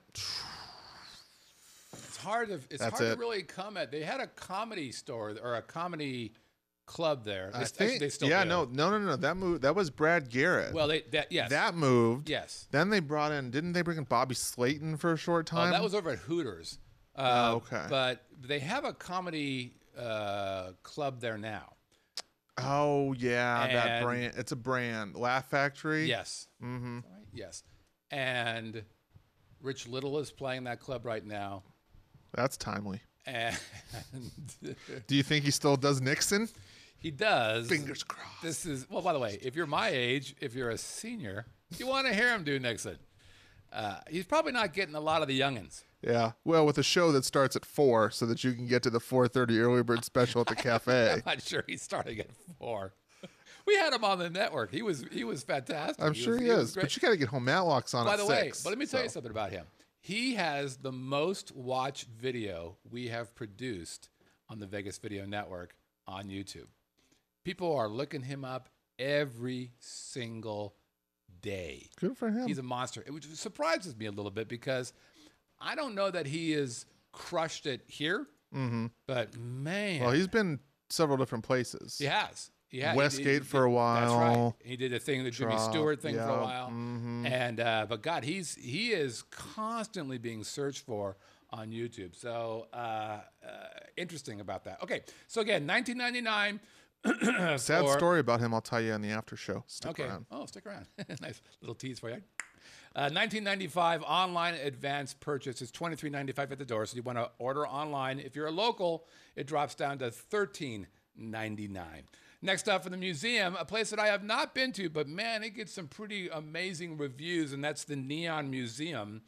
It's hard to it's That's hard it. to really come at. They had a comedy store or a comedy club there. They, I actually, think. they still yeah. do. No. No. No. No. That moved. That was Brad Garrett. Well, they that yes that moved. yes. Then they brought in. Didn't they bring in Bobby Slayton for a short Oh, time? that was over at Hooters. Uh, Oh, okay. But they have a comedy uh, club there now. Oh yeah, that And- brand. It's a brand. Laugh Factory. Yes. Mm-hmm. Right? Yes. And Rich Little is playing that club right now. That's timely. And Do you think he still does Nixon? he does. Fingers crossed. This is, well, by the way, if you're my age, if you're a senior, you want to hear him do Nixon. Uh, he's probably not getting a lot of the youngins. Yeah. Well, with a show that starts at four, so that you can get to the four thirty early bird special at the cafe. I'm not sure he's starting at four. We had him on the network. He was he was fantastic. I'm sure was, he, was is. great. But you got to get home Matlock's on By at the way, six. but let me tell you so. something about him. He has the most watched video we have produced on the Vegas Video Network on YouTube. People are looking him up every single day. Good for him. He's a monster. It which surprises me a little bit because I don't know that he has crushed it here, mm-hmm. but man, well, he's been several different places. he has. He has. Westgate He- he- for a That's right. while. He did a thing, the Jimmy Drop, Stewart thing for yeah, a while, and uh, but God, he's he is constantly being searched for on YouTube. So uh, uh, interesting about that. Okay, so again, nineteen ninety-nine. Sad for- story about him. I'll tell you in the after show. Stick Okay. around. Oh, stick around. Nice little tease for you. Uh, nineteen ninety-five online advance purchase is twenty-three ninety-five at the door. So you want to order online. If you're a local, it drops down to thirteen ninety-nine. Next up from the museum, a place that I have not been to, but man, it gets some pretty amazing reviews, and that's the Neon Museum.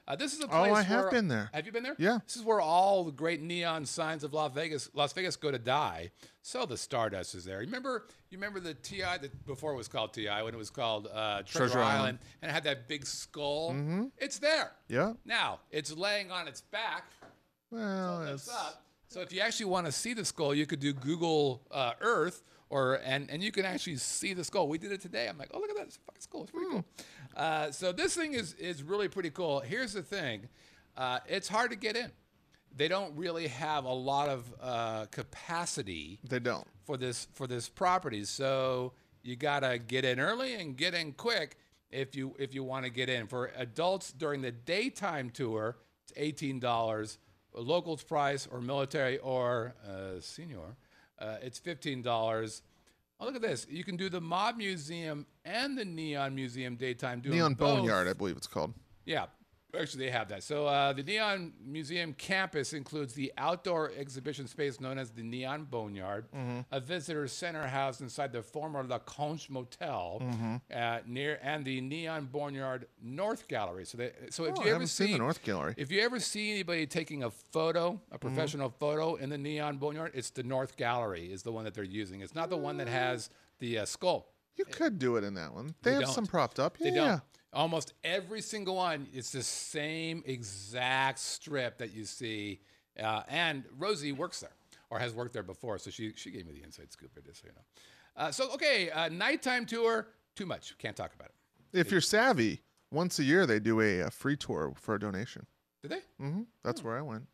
Uh, this is a Oh, place I have where- been there. Have you been there? Yeah. This is where all the great neon signs of Las Vegas, Las Vegas go to die. So the Stardust is there. You remember? You remember the T I that before it was called T I when it was called uh, Treasure, Treasure Island, Island. and it had that big skull. Mm-hmm. It's there. Yeah. Now it's laying on its back. Well, That's it's, up. So if you actually want to see the skull, you could do Google uh, Earth, or and and you can actually see the skull. We did it today. I'm like, oh look at that, it's a fucking skull. It's pretty cool. Uh, so this thing is is really pretty cool. Here's the thing, uh, it's hard to get in. They don't really have a lot of uh, capacity they don't. for this for this property. So you gotta get in early and get in quick if you if you want to get in. For adults during the daytime tour, it's eighteen dollars. Locals price or military or uh, senior, uh, it's fifteen dollars. Oh, look at this! You can do the Mob Museum and the Neon Museum daytime. Doing Neon both. Boneyard, I believe it's called. Yeah, actually they have that. So uh, the Neon Museum campus includes the outdoor exhibition space known as the Neon Boneyard, a visitor center housed inside the former La Conche Motel uh, near, and the Neon Boneyard North Gallery. So, they, so if Oh, you I ever haven't see seen the North Gallery. if you ever see anybody taking a photo, a professional photo in the Neon Boneyard, it's the North Gallery is the one that they're using. It's not the one that has the uh, skull. You could do it in that one. They, They have don't. some propped up. Yeah. They don't. Almost every single one, it's the same exact strip that you see. Uh, and Rosie works there, or has worked there before, so she she gave me the inside scoop. I just so you know. Uh, so okay, uh, nighttime tour, too much. Can't talk about it. If you're savvy, once a year they do a, a free tour for a donation. Did they? hmm That's where I went.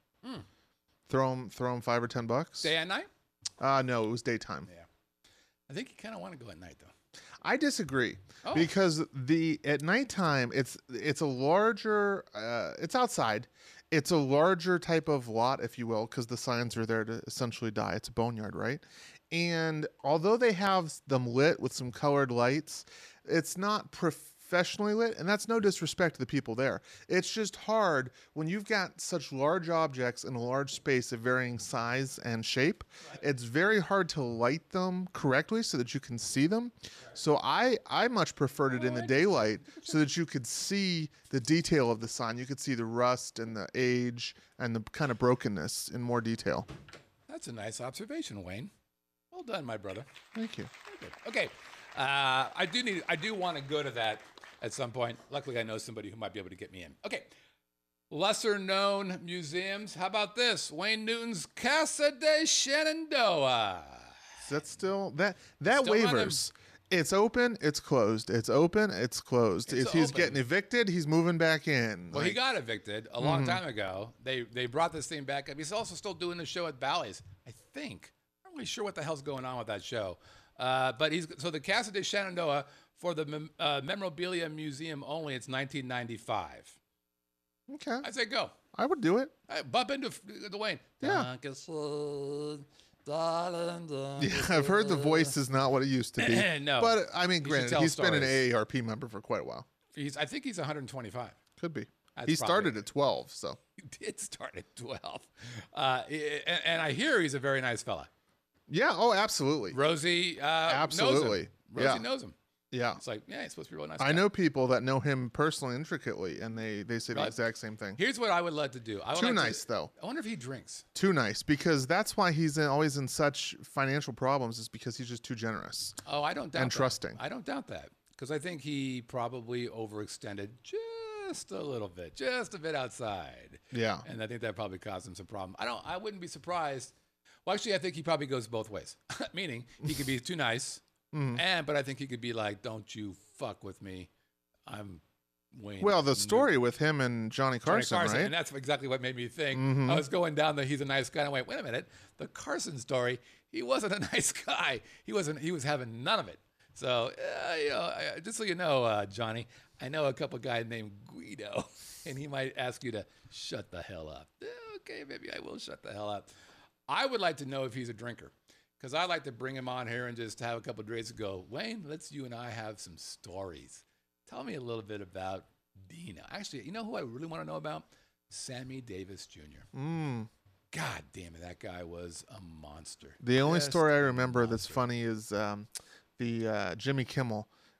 Throw them, throw them five or ten bucks. Day and night? Uh, no, it was daytime. Yeah. I think you kind of want to go at night though. I disagree Oh. because the at nighttime it's it's a larger uh, it's outside. It's a larger type of lot, if you will, because the signs are there to essentially die. It's a boneyard, right? And although they have them lit with some colored lights, it's not professionally lit, and that's no disrespect to the people there. It's just hard when you've got such large objects in a large space of varying size and shape. It's very hard to light them correctly so that you can see them. So I, I much preferred it in the daylight so that you could see the detail of the sign. You could see the rust and the age and the kind of brokenness in more detail. That's a nice observation, Wayne. Well done, my brother. Thank you. Very good. Okay, uh, I do need. I do want to go to that at some point. Luckily, I know somebody who might be able to get me in. Okay, lesser known museums. How about this? Wayne Newton's Casa de Shenandoah. Is that still that that Still running. waivers? It's open. It's closed. It's open. It's closed. It's if he's open. getting evicted, he's moving back in. Well, he Like, got evicted a long time ago. They they brought this thing back up. He's also still doing the show at Bally's, I think. I'm not really sure what the hell's going on with that show. Uh, but he's so the Casa de Shenandoah for the mem- uh, Memorabilia Museum only. It's nineteen ninety-five. okay, I say go. I would do it. I bump into the Wayne. Yeah. Dankeschön, darling, Yeah, I've heard the voice is not what it used to be. No. But I mean, should granted, tell he's been an stories. A A R P member for quite a while. He's, I think he's one hundred twenty-five. Could be. That's he probably started it. at twelve, so He did start at twelve. Uh, and, and I hear he's a very nice fella. yeah. Oh, absolutely. Rosie uh, knows Absolutely. him. Rosie Yeah. knows him. Yeah. It's like, yeah, he's supposed to be a real nice I guy. know people that know him personally intricately, and they they say the Right. exact same thing. Here's what I would like to do. I would Too like to- nice, though. I wonder if he drinks. Too nice, because that's why he's in, always in such financial problems. Is because he's just too generous. Oh, I don't doubt And that. trusting. I don't doubt that because I think he probably overextended just a little bit, just a bit outside. Yeah. And I think that probably caused him some problem. I don't. I wouldn't be surprised. Well, actually, I think he probably goes both ways. Meaning, he could be too nice, Mm-hmm. and but I think he could be like, "Don't you fuck with me, I'm Wayne." Well, the Newton." story with him and Johnny Johnny Carson, Carson, right? and that's exactly what made me think. Mhm. I was going down the he's a nice guy, and I went, "Wait a minute, the Carson story. He wasn't a nice guy. He wasn't. He was having none of it." So, uh, you know, I- just so you know, uh, Johnny, I know a couple guys named Guido, and he might ask you to shut the hell up. Eh, Okay, maybe I will shut the hell up. I would like to know if he's a drinker, because I like to bring him on here and just have a couple of drinks and go, Wayne, let's you and I have some stories. Tell me a little bit about Dina. Actually, you know who I really want to know about? Sammy Davis Junior Mm. God damn it, that guy was a monster. The only Just story I a remember that's monster. funny is um, the uh, Jimmy Kimmel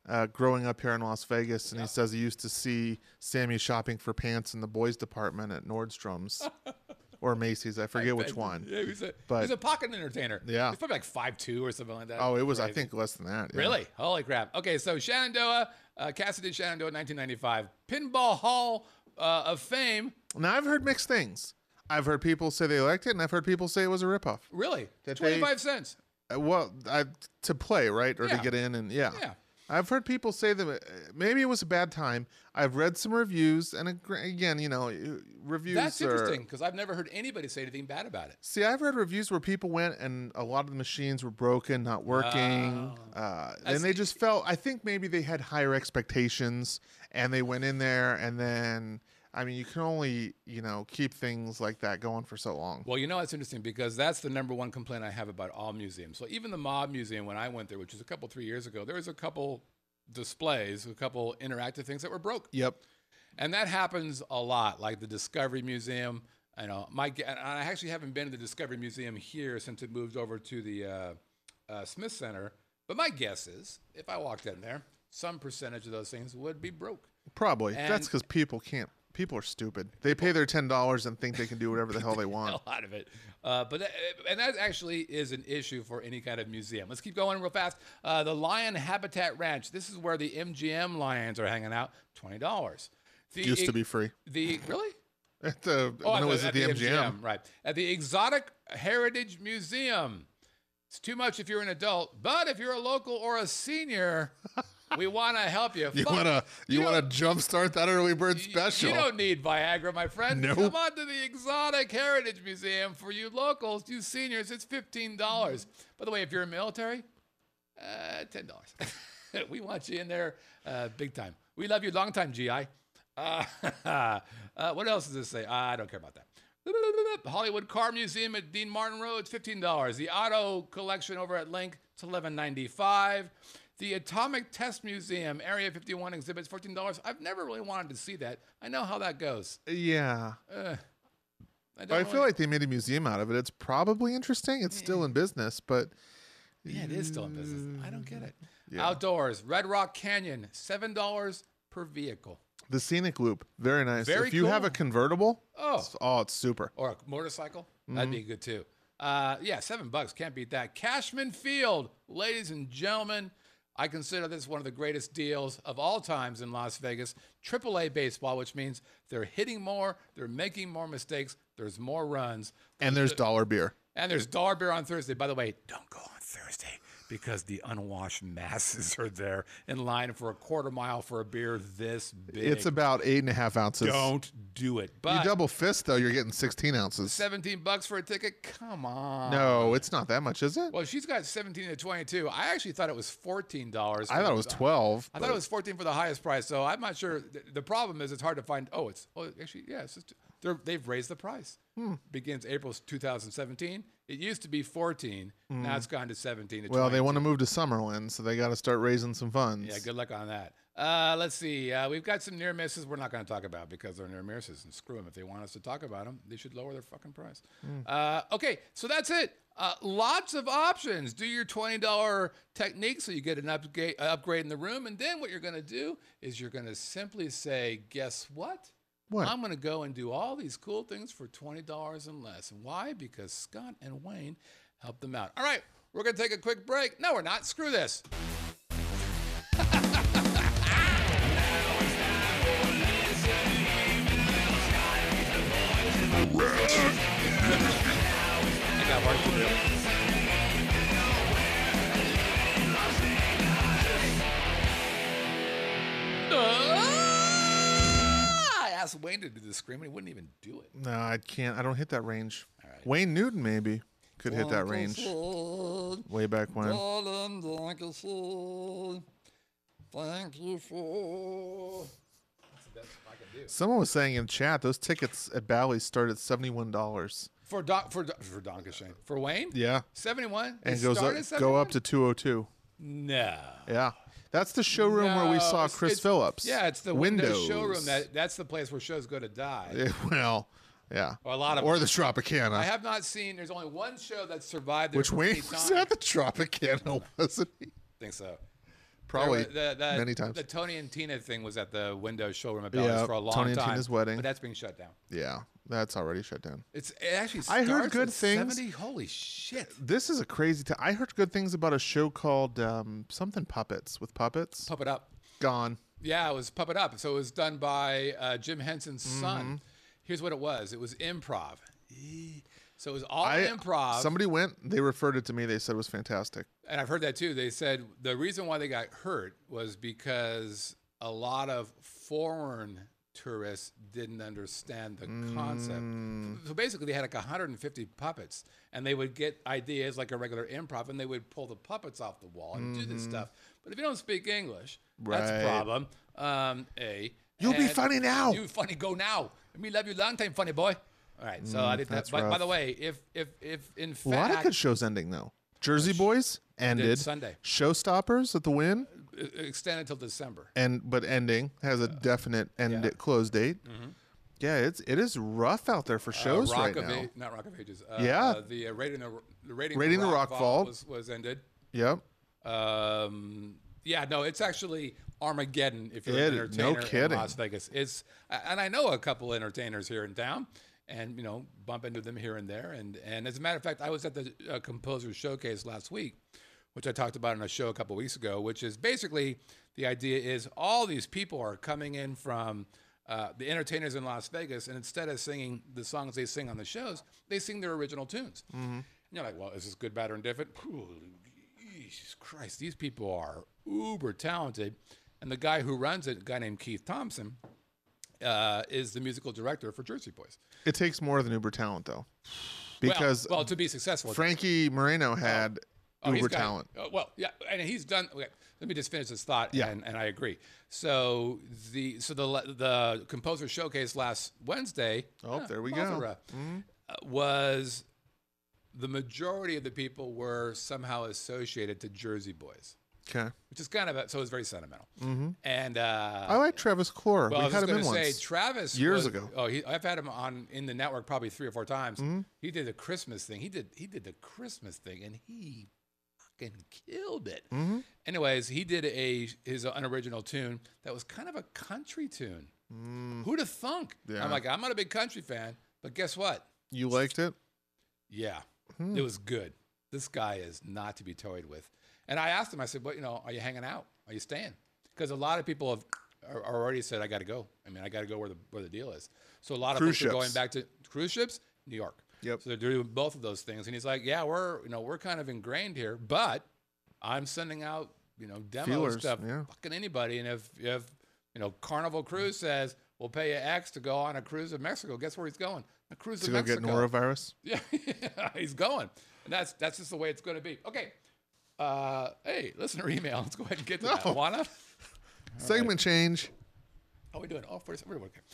uh, growing up here in Las Vegas, and he says he used to see Sammy shopping for pants in the boys department at Nordstrom's or Macy's. I forget which one. Yeah, he's a, But- he's a pocket entertainer. Yeah. He's probably like five two or something like that. Oh, it was, I Crazy. think, less than that. yeah. Really? Holy crap. Okay, so Shenandoah, uh, Cassidy Shenandoah, nineteen ninety-five. Pinball Hall uh, of Fame. Now, I've heard mixed things. I've heard people say they liked it, and I've heard people say it was a ripoff. Really? That they- twenty-five cents. Uh, Well, I, to play, right? Or Yeah. to get in, and yeah. Yeah. I've heard people say that uh, maybe it was a bad time. I've read some reviews, and ag- again, you know, uh, reviews That's are... interesting because I've never heard anybody say anything bad about it. See, I've read reviews where people went and a lot of the machines were broken, not working. Oh. Uh, That's- and they just felt, I think maybe they had higher expectations and they went in there and then, I mean, you can only, you know, keep things like that going for so long. Well, you know, it's interesting because that's the number one complaint I have about all museums. So even the Mob Museum, when I went there, which was a couple, three years ago, there was a couple displays, a couple interactive things that were broke. Yep. And that happens a lot, like the Discovery Museum. I know my, and I actually haven't been to the Discovery Museum here since it moved over to the uh, uh, Smith Center. But my guess is, if I walked in there, some percentage of those things would be broke. Probably. And- That's because people can't, people are stupid. They pay their ten dollars and think they can do whatever the hell they want. A lot of it. Uh, but that, and that actually is an issue for any kind of museum. Let's keep going real fast. Uh, the Lion Habitat Ranch. This is where the M G M lions are hanging out. twenty dollars. The, Used to be free. The really? At the, Oh, when at it was the, at the, M G M. right? At the Exotic Heritage Museum. It's too much if you're an adult, but if you're a local or a senior, we want to help you. You Fuck- want to you don't- want to jumpstart that early bird y- special? You don't need Viagra, my friend. No. Come on to the Exotic Heritage Museum. For you locals, you seniors, it's fifteen dollars. By the way, if you're in military, uh, ten dollars. We want you in there uh, big time. We love you long time, G I. Uh, uh, what else does this say? I don't care about that. The Hollywood Car Museum at Dean Martin Road, it's fifteen dollars. The Auto Collection over at Link, it's eleven ninety-five. The Atomic Test Museum, Area fifty-one exhibits, fourteen dollars. I've never really wanted to see that. I know how that goes. Yeah. Uh, I, I don't feel really- like they made a museum out of it. It's probably interesting. It's still in business, but Yeah, it is still in business. I don't get it. Yeah. Outdoors, Red Rock Canyon, seven dollars per vehicle. the scenic loop, very nice. Very if you have a cool. convertible, Oh. it's, oh, it's super. Or a motorcycle. That'd be good too. Uh, yeah, seven bucks. Can't beat that. Cashman Field, ladies and gentlemen. I consider this one of the greatest deals of all times in Las Vegas. triple A baseball, which means they're hitting more, they're making more mistakes, there's more runs, And there's dollar beer. and there's dollar beer on Thursday. By the way, don't go on Thursday because the unwashed masses are there in line for a quarter mile for a beer this big. It's about eight and a half ounces. Don't do it. You But double fist though, you're getting sixteen ounces. seventeen bucks for a ticket? Come on. No, it's not that much, is it? Well, she's got seventeen to twenty-two. I actually thought it was fourteen dollars. I thought it was twelve. I thought it was fourteen for the highest price. So I'm not sure. The, the problem is it's hard to find. Oh, it's oh, actually yeah. It's just, they're, they've raised the price. Hmm. Begins April two thousand seventeen. It used to be fourteen. Now it's gone to seventeen. To Well, they want to twenty-two. move to Summerlin, so they got to start raising some funds. Yeah, good luck on that. Uh, let's see. Uh, we've got some near misses we're not going to talk about because they're near misses, and screw them. If they want us to talk about them, they should lower their fucking price. Uh, okay, so that's it. Uh, lots of options. Do your twenty dollars technique so you get an upgrade, uh, upgrade in the room, and then what you're going to do is you're going to simply say, guess what? What? I'm going to go and do all these cool things for twenty dollars and less. Why? Because Scott and Wayne helped them out. All right, we're going to take a quick break. No, we're not. Screw this. I got work to do. Ah! I asked Wayne to do the scream, and he wouldn't even do it. No, I can't. I don't hit that range. All right. Wayne Newton maybe could hit that range way back when. Darling, like I said, thank you for. That's the best I can do. Someone was saying in chat those tickets at Bally's start at seventy-one dollars. For Don, for Don- for Don Shane. For Wayne? Yeah, seventy-one? and They goes start up, at go up seventy-one? to two oh two. No. Yeah, that's the showroom where we No, saw it's- Chris it's- Phillips. Yeah, it's the Windows Windows showroom. That that's the place where shows go to die. Yeah, well, yeah, Or a lot of or them. the Tropicana, I have not seen. There's only one show that survived there which for Wayne any was time. at the Tropicana, wasn't he? I think so. probably the, the, many times. The Tony and Tina thing was at the window showroom at Bally's Yeah, for a long Tony and time. Tina's wedding. But that's being shut down. Yeah, that's already shut down. It's it actually I starts heard good at things. seventy. Holy shit. This is a crazy time. I heard good things about a show called um, something Puppets with puppets. Pump it up. Gone. Yeah, it was Pump It Up. So it was done by uh, Jim Henson's Mm-hmm. son. Here's what it was. It was improv. E- So it was all I, improv. Somebody went. They referred it to me. They said it was fantastic. And I've heard that too. They said the reason why they got hurt was because a lot of foreign tourists didn't understand the concept. So basically, they had like one hundred fifty puppets, and they would get ideas like a regular improv, and they would pull the puppets off the wall and do this stuff. But if you don't speak English, that's a Right. problem. Um, a You'll be and funny now. You funny go now. Me love you long time, funny boy. All right. So I did that. that's But by rough. the way, if if if in A lot of fact good shows ending though. Jersey Boys ended. Sunday. Showstoppers at the Win, it- it extended till December. and but ending has a definite end Uh, yeah. close date. Yeah, it's it is rough out there for shows uh, Rock right of now. A- not Rock of Ages. Uh, Yeah. uh, the uh, rating the, the rating Rating the the Rock, Rock Vault Vault. was, was ended. Yep. Um, yeah, no, it's actually Armageddon if you're It- an no entertainer in kidding. Las Vegas. It's and I know a couple entertainers here in town, and you know bump into them here and there. And and as a matter of fact, I was at the uh, Composer Showcase last week, which I talked about in a show a couple weeks ago. Which is basically the idea is all these people are coming in from uh, the entertainers in Las Vegas, and instead of singing the songs they sing on the shows, they sing their original tunes. And you're like, well, is this good, bad, or indifferent? Ooh, Jesus Christ, these people are uber talented. And the guy who runs it, a guy named Keith Thompson, uh, is the musical director for Jersey Boys. It takes more than uber talent though, because well, well to be successful, Frankie Moreno had Oh, he's uber got- talent. uh, well, yeah, and he's done. Okay, let me just finish this thought, Yeah. and, and I agree. So the so the the composer showcase last Wednesday. Oh, uh, there we go. Mm-hmm. Mazara, uh, was the majority of the people were somehow associated to Jersey Boys, Okay. which is kind of a, so it's very sentimental. Mm-hmm. And uh, I like Travis Clore. well, I we was had just him going in to say, once. Travis Years was- ago. Oh, he, I've had him on in the network probably three or four times. Mm-hmm. He did the Christmas thing. He did he did the Christmas thing, and he fucking killed it. Mm-hmm. Anyways, he did a his unoriginal tune that was kind of a country tune. Who'd have thunk? Yeah. I'm like, I'm not a big country fan, but guess what? You liked it? Yeah, Hmm. it was good. This guy is not to be toyed with. And I asked him, I said, "What, you know, are you hanging out? Are you staying?" Because a lot of people have are, are already said, "I got to go." I mean, I got to go where the where the deal is. So a lot of Cruise folks are going ships. back to cruise ships, New York. Yep. So they're doing both of those things. And he's like, "Yeah, we're you know we're kind of ingrained here, but I'm sending out you know demos Feelers, to yeah. fucking anybody. And if if you know Carnival Cruise says we'll pay you X to go on a cruise to Mexico, guess where he's going? A cruise To to go Mexico. get norovirus? Yeah, he's going. And that's that's just the way it's going to be. Okay. Uh, hey, listener email. Let's go ahead and get to that. No. Wanna? Segment change. How are we doing? Oh, first, we're okay.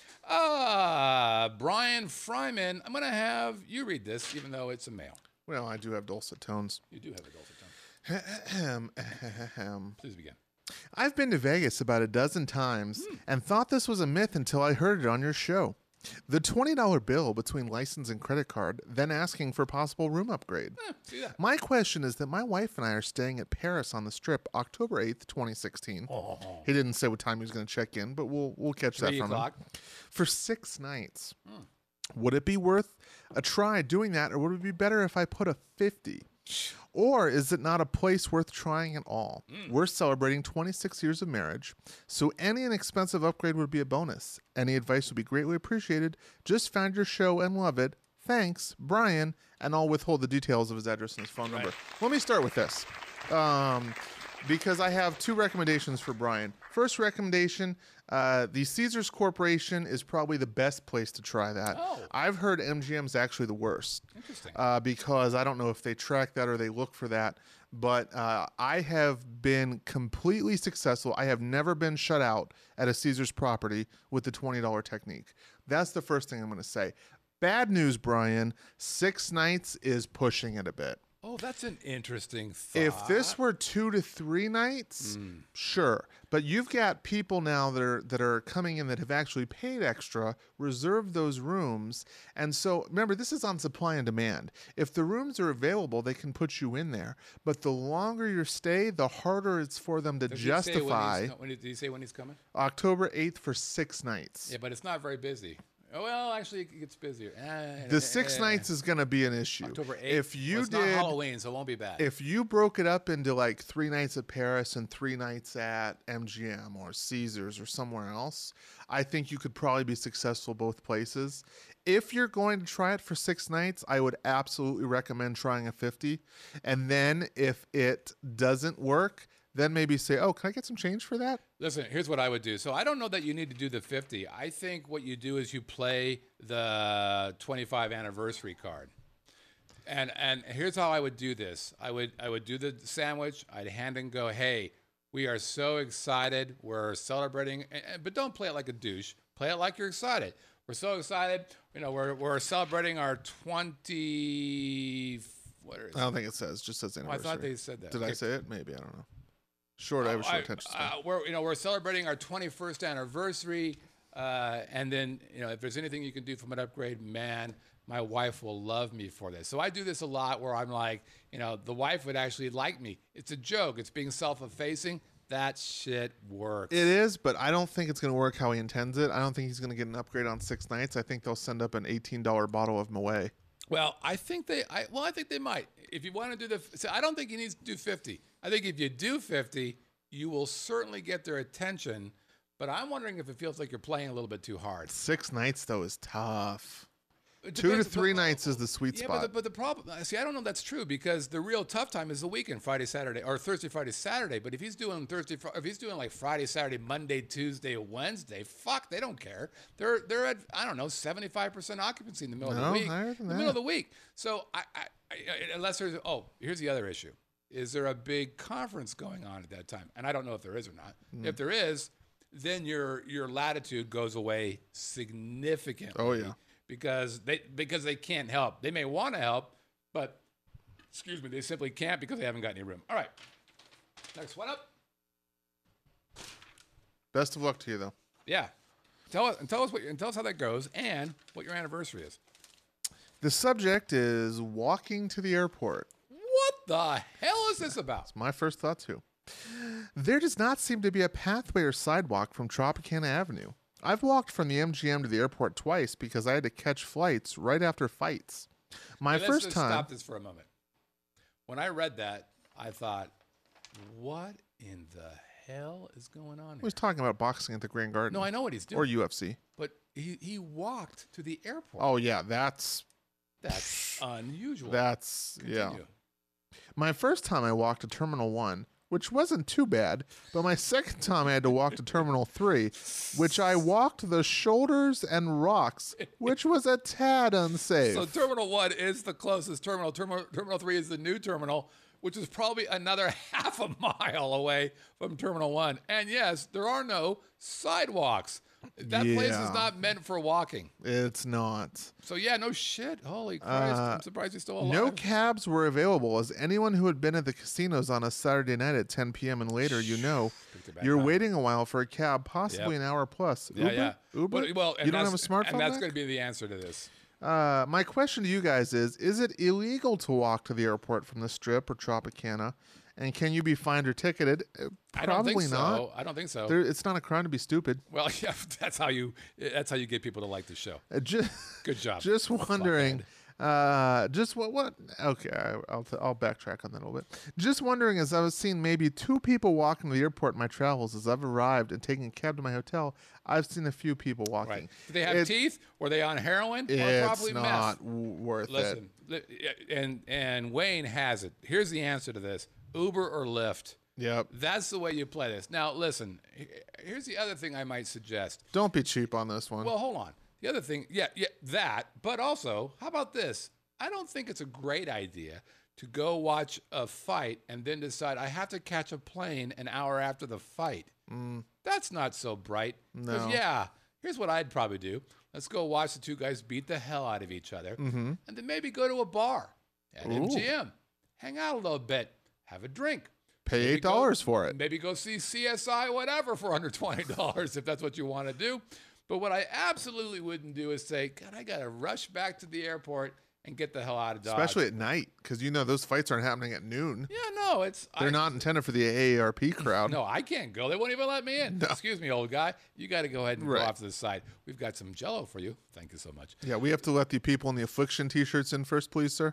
Uh, Brian Fryman. I'm going to have you read this, even though it's a male. Well, I do have dulcet tones. You do have a dulcet tone. Ahem, ahem. Please begin. I've been to Vegas about a dozen times and thought this was a myth until I heard it on your show. The twenty dollar bill between license and credit card, then asking for possible room upgrade. Eh, see that? My question is that my wife and I are staying at Paris on the Strip October eighth, twenty sixteen. He didn't say what time he was going to check in, but we'll we'll catch that Three from o'clock. him. For six nights. Would it be worth a try doing that, or would it be better if I put a fifty? Or is it not a place worth trying at all? We're celebrating twenty-six years of marriage, so any inexpensive upgrade would be a bonus. Any advice would be greatly appreciated. Just found your show and love it. Thanks, Brian. And I'll withhold the details of his address and his phone number. Let me start with this. Um, because I have two recommendations for Brian. First recommendation, uh, the Caesars Corporation is probably the best place to try that. Oh. I've heard M G M's actually the worst. Interesting. Uh, because I don't know if they track that or they look for that. But uh, I have been completely successful. I have never been shut out at a Caesars property with the twenty dollar technique. That's the first thing I'm going to say. Bad news, Brian. Six nights is pushing it a bit. Oh, that's an interesting thought. If this were two to three nights, Mm. sure. But you've got people now that are that are coming in that have actually paid extra, reserved those rooms, and so remember, this is on supply and demand. If the rooms are available, they can put you in there. But the longer your stay, the harder it's for them to Does he say when justify. he's co- when he- did he say when he's coming? October eighth for six nights. Yeah, but it's not very busy. Oh, well, actually, it gets busier. Eh, The eh, six eh, nights is going to be an issue. October eighth. If you well, it's did, not Halloween, so it won't be bad. if you broke it up into like three nights at Paris and three nights at M G M or Caesars or somewhere else, I think you could probably be successful both places. If you're going to try it for six nights, I would absolutely recommend trying a fifty. And then if it doesn't work, then maybe say, oh, can I get some change for that? Listen, here's what I would do. So I don't know that you need to do the fifty. I think what you do is you play the twenty-five anniversary card. And and here's how I would do this. I would I would do the sandwich. I'd hand and go, hey, we are so excited. We're celebrating, and- and- but don't play it like a douche. Play it like you're excited. We're so excited. You know, we're we're celebrating our twenty. What is I don't think it says. It just says Oh, I anniversary. thought they said that. Did I Okay. say it? Maybe. I don't know. Short. I have a short I- attention span. uh, we're you know we're celebrating our twenty-first anniversary, uh, and then you know if there's anything you can do from an upgrade, man, my wife will love me for this. So I do this a lot, where I'm like, you know, the wife would actually like me. It's a joke. It's being self-effacing. That shit works. It is, but I don't think it's going to work how he intends it. I don't think he's going to get an upgrade on six nights. I think they'll send up an eighteen dollar bottle of Moet. Well, I think they. I, well, I think they might. If you want to do the, so I don't think he needs to do fifty. I think if you do fifty, you will certainly get their attention. But I'm wondering if it feels like you're playing a little bit too hard. Six nights, though, is tough. It Two to depends, three but- nights is the sweet Yeah, spot. but the, but the problem, see, I don't know if that's true, because the real tough time is the weekend, Friday, Saturday, or Thursday, Friday, Saturday. But if he's doing Thursday, Fri- if he's doing like Friday, Saturday, Monday, Tuesday, Wednesday, fuck, they don't care. They're they're at I don't know seventy-five percent occupancy in the middle No, of the week, higher than the middle of that. the week. So I, I, I unless there's oh, here's the other issue: is there a big conference going on at that time? And I don't know if there is or not. Hmm. If there is, then your your latitude goes away significantly. Oh, yeah. Because they because they can't help. They may want to help, but excuse me, they simply can't because they haven't got any room. All right. Next one up. Best of luck to you, though. Yeah. Tell us and tell us what and tell us how that goes and what your anniversary is. The subject is walking to the airport. What the hell is this about? My first thought, too. There does not seem to be a pathway or sidewalk from Tropicana Avenue. I've walked from the M G M to the airport twice because I had to catch flights right after fights. My Hey, let's first just time. Stop this for a moment. When I read that, I thought, what in the hell is going on I here? was talking about boxing at the Grand Garden. No, I know what he's doing. Or U F C. But he, he walked to the airport. Oh, yeah. That's. That's unusual. That's. Yeah. Continue. My first time I walked to Terminal one, which wasn't too bad, but my second time I had to walk to Terminal three, which I walked the shoulders and rocks, which was a tad unsafe. So Terminal One is the closest terminal. Terminal Terminal Three is the new terminal, which is probably another half a mile away from Terminal One. And yes, there are no sidewalks. That place is Yeah. not meant for walking. It's not. So yeah, no shit. Holy Christ! I'm surprised he's still alive. Uh, No cabs were available. As anyone who had been at the casinos on a Saturday night at ten p.m. and later, you know, Picked a bad you're time. waiting a while for a cab, possibly Yep. an hour plus. Yeah, Uber? yeah. Uber? But- well, and you don't have a that's- smartphone? and that's Mac? going to be the answer to this. Uh, my question to you guys is: Is it illegal to walk to the airport from the Strip or Tropicana? And can you be fined or ticketed? Uh, I don't Probably think not. so. I don't think so. There, it's not a crime to be stupid. Well, yeah, that's how you. That's how you get people to like the show. Uh, just, Good job. just wondering. Uh, just what? What? Okay, I, I'll t- I'll backtrack on that a little bit. Just wondering, as I was seeing maybe two people walking to the airport in my travels, as I've arrived and taking a cab to my hotel, I've seen a few people walking. Right. Do they have It- teeth? Were they on heroin or It's probably meth? not w- worth it. Listen, li- and and Wayne has it. Here's the answer to this: Uber or Lyft. Yep. That's the way you play this. Now, listen. he- Here's the other thing I might suggest. Don't be cheap on this one. Well, hold on. The other thing, yeah, yeah, that. But also, how about this? I don't think it's a great idea to go watch a fight and then decide I have to catch a plane an hour after the fight. That's not so bright. 'Cause, No. yeah, here's what I'd probably do. Let's go watch the two guys beat the hell out of each other, and then maybe go to a bar at M G M. hang out a little bit, have a drink. Pay Maybe eight dollars go- for it. Maybe go see C S I, whatever, for under twenty dollars if that's what you want to do. But what I absolutely wouldn't do is say, God, I got to rush back to the airport and get the hell out of Dodge. Especially at night, because you know those fights aren't happening at noon. Yeah, no, it's They're I, not intended for the A A R P crowd. No, I can't go. They won't even let me in. Excuse me, old guy. You got to go ahead and Right. go off to the side. We've got some Jello for you. Thank you so much. Yeah, we have to let the people in the affliction T-shirts in first, please, sir.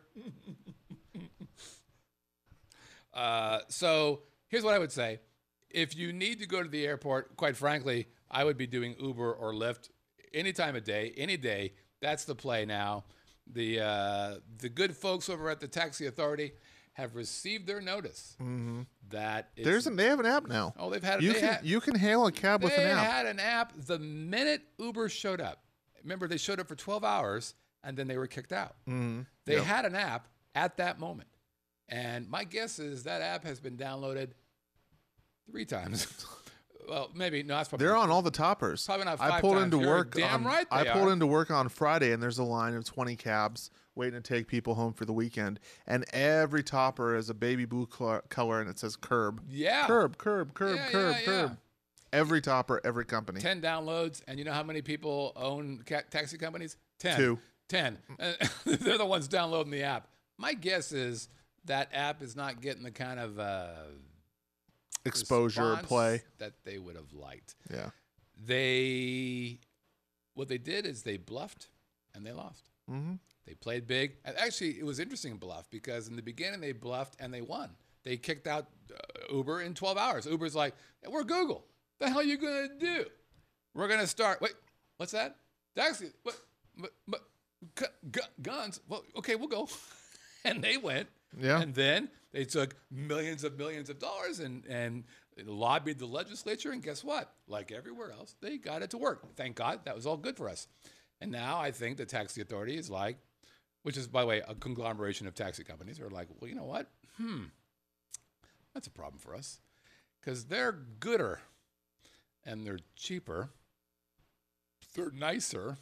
Uh, so here's what I would say: if you need to go to the airport, quite frankly, I would be doing Uber or Lyft any time of day, any day. That's the play now. The uh, the good folks over at the Taxi Authority have received their notice that it's, There's an, they have an app now. oh they've had You they can had, you can hail a cab with they an app. had an app the minute Uber showed up. Remember, they showed up for twelve hours and then they were kicked out. Mm-hmm. They Yep. had an app at that moment, and my guess is that app has been downloaded three times. Well, maybe no. That's probably They're not on all the toppers. Probably not I five pulled times. into You're work. damn on, right I they pulled are. into work on Friday, and there's a line of twenty cabs waiting to take people home for the weekend. And every topper is a baby blue cl- color, and it says curb. Yeah. Curb, curb, curb, Yeah, curb, yeah, curb. yeah. Every topper, every company. ten downloads, and you know how many people own ca- taxi companies? Ten. Two. Ten. And they're the ones downloading the app. My guess is that app is not getting the kind of uh, Exposure, response play. that they would have liked. Yeah. They, what they did is they bluffed and they lost. Mm-hmm. They played big. And actually, it was interesting bluff because in the beginning they bluffed and they won. They kicked out uh, Uber in twelve hours. Uber's like, we're Google. The hell are you gonna do? We're gonna start. Wait, what's that? Taxi. What? But, but gu- gu- guns. Well, okay, we'll go. And they went. Yeah. And then they took millions of millions of dollars and and lobbied the legislature. And guess what? Like everywhere else, they got it to work. Thank God. That was all good for us. And now I think the taxi authority is like, which is, by the way, a conglomeration of taxi companies are like, well, you know what? Hmm. That's a problem for us because they're gooder and they're cheaper. They're nicer.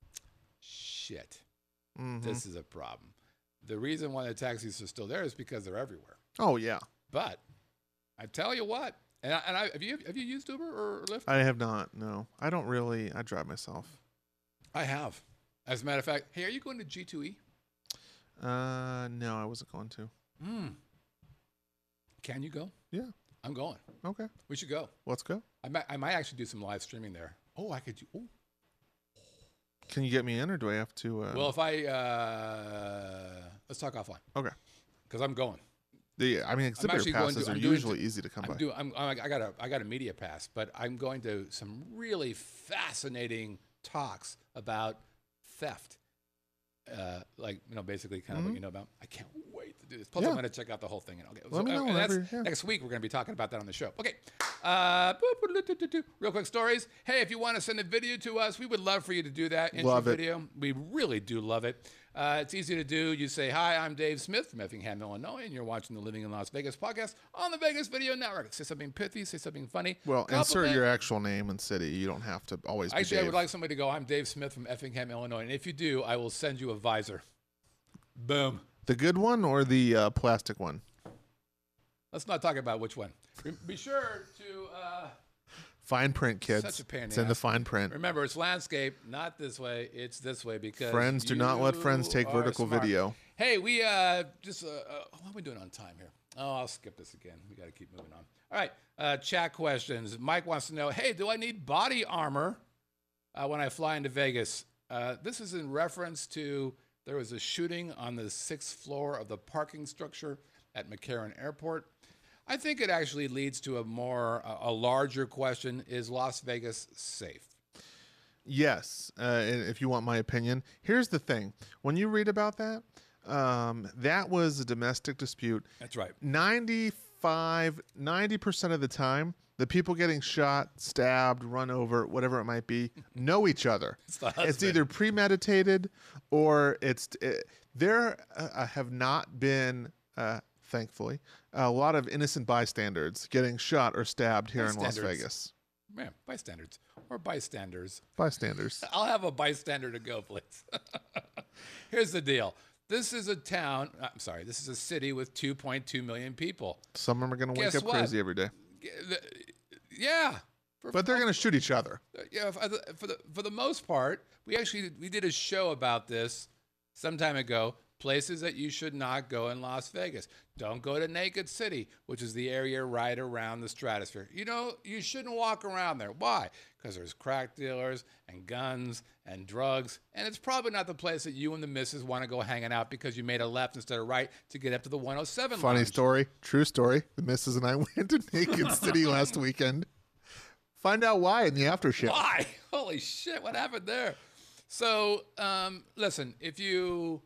Shit. Mhm. This is a problem. The reason why the taxis are still there is because they're everywhere. Oh, yeah. But I tell you what, and I, and I have you have you used Uber or Lyft? I have not. No. I don't really. I drive myself. I have. As a matter of fact, hey, are you going to G two E? Uh, no, I wasn't going to. Hmm. Can you go? Yeah. I'm going. Okay. We should go. Let's go. I might, I might actually do some live streaming there. Oh, I could do. Oh. Can you get me in, or do I have to? Uh, Well, if I uh, let's talk offline okay. because I'm going. The I mean, exhibitor actually going passes to- are I'm doing usually to- easy to come I'm by. doing. I'm, I got a. I got a media pass, but I'm going to some really fascinating talks about theft. Uh, like you know, basically, kind of what you know about. I can't wait to do this. Plus, I'm Mm-hmm. Yeah. going to check out the whole thing. And okay, Let me know and that's, whenever, yeah. next week we're going to be talking about that on the show. Okay, uh, boop, boop, doo, doo, doo. Real quick stories. Hey, if you want to send a video to us, we would love for you to do that. Intro Love it. video. We really do love it. Uh, it's easy to do. You say, hi, I'm Dave Smith from Effingham, Illinois, and you're watching the Living in Las Vegas podcast on the Vegas Video Network. Say something pithy, say something funny. Well, insert Compliment. your actual name and city. You don't have to always be Actually, I Dave. would like somebody to go, I'm Dave Smith from Effingham, Illinois. And if you do, I will send you a visor. Boom. The good one or the uh, plastic one? Let's not talk about which one. Be- Be sure to uh, Fine print, kids. Such a pain in it's the in the ass. fine print. remember, it's landscape, not this way. It's this way because Friends do not let friends you take are vertical smart. video. Hey, we uh, just, uh, uh, what are we doing on time here? Oh, I'll skip this again. We got to keep moving on. All right, uh, chat questions. Mike wants to know, hey, do I need body armor uh, when I fly into Vegas? Uh, this is in reference to there was a shooting on the sixth floor of the parking structure at McCarran Airport. I think it actually leads to a more, a, a larger question. Is Las Vegas safe? Yes, uh, and if you want my opinion, here's the thing: when you read about that, um, that was a domestic dispute. That's right. ninety-five, ninety percent of the time, the people getting shot, stabbed, run over, whatever it might be, know each other. It's the It's husband. either premeditated or it's. It, there uh, have not been, uh, thankfully, a lot of innocent bystanders getting shot or stabbed here in Las Bystanders. Vegas. Man, bystanders or bystanders. Bystanders. I'll have a bystander to go, please. Here's the deal. This is a town. I'm sorry. This is a city with two point two million people. Some of them are going to wake Guess up what? crazy every day. Yeah. For, But they're going to shoot each other. yeah. For the, for the for the most part, we actually we did a show about this some time ago. Places that you should not go in Las Vegas. Don't go to Naked City, which is the area right around the Stratosphere. You know, you shouldn't walk around there. Why? Because there's crack dealers and guns and drugs, and it's probably not the place that you and the missus want to go hanging out because you made a left instead of right to get up to the one oh seven Funny lounge. story, true story. The missus and I went to Naked City last weekend. Find out why in the after show. Why? Holy shit, what happened there? So, um, listen, if you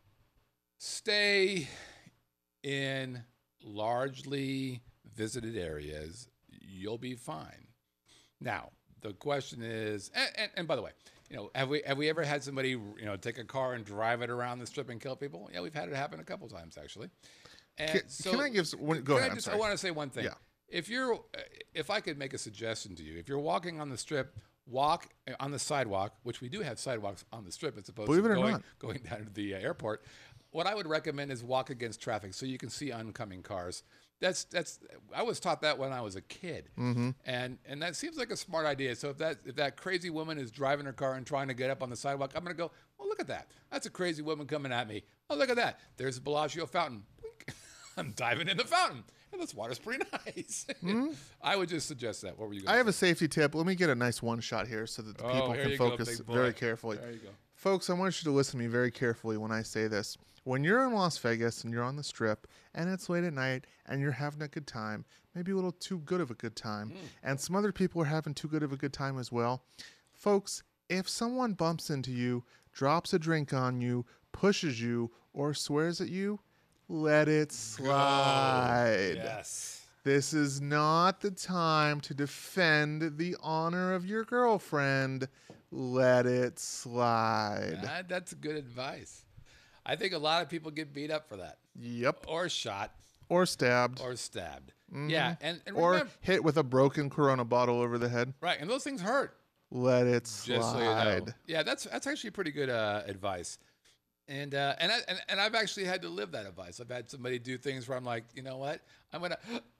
stay in largely visited areas, you'll be fine. Now, the question is, and, and, and by the way, you know, have we have we ever had somebody, you know, take a car and drive it around the strip and kill people? Yeah, we've had it happen a couple times actually. And Can, so, can I give? Some, one- go can ahead. I I'm just, sorry. I want to say one thing. Yeah. If you're, if I could make a suggestion to you, if you're walking on the strip, walk on the sidewalk, which we do have sidewalks on the strip as opposed Believe to it or going, not. going down to the uh, airport. What I would recommend is walk against traffic so you can see oncoming cars. That's that's. I was taught that when I was a kid, mm-hmm. and and that seems like a smart idea. So if that if that crazy woman is driving her car and trying to get up on the sidewalk, I'm gonna go. Well, look at that. That's a crazy woman coming at me. Oh, look at that. There's a Bellagio fountain. Blink. I'm diving in the fountain, and this water's pretty nice. Mm-hmm. I would just suggest that. What were you? Gonna I have say? a safety tip. Let me get a nice one shot here so that the Oh, people here can you go, focus big boy. very carefully. There you go. Folks, I want you to listen to me very carefully when I say this. When you're in Las Vegas and you're on the strip and it's late at night and you're having a good time, maybe a little too good of a good time, Mm. and some other people are having too good of a good time as well, folks, if someone bumps into you, drops a drink on you, pushes you, or swears at you, let it slide. Yes. This is not the time to defend the honor of your girlfriend. Let it slide. That, that's good advice. I think a lot of people get beat up for that, Yep. or shot, Or stabbed. or stabbed. Yeah, and, and Or remember, hit with a broken Corona bottle over the head. right, and those things hurt. Let it slide. Just so you know. Yeah, that's that's actually pretty good uh, advice. And uh, and, I, and and I've actually had to live that advice. I've had somebody do things where I'm like, you know what, I'm gonna.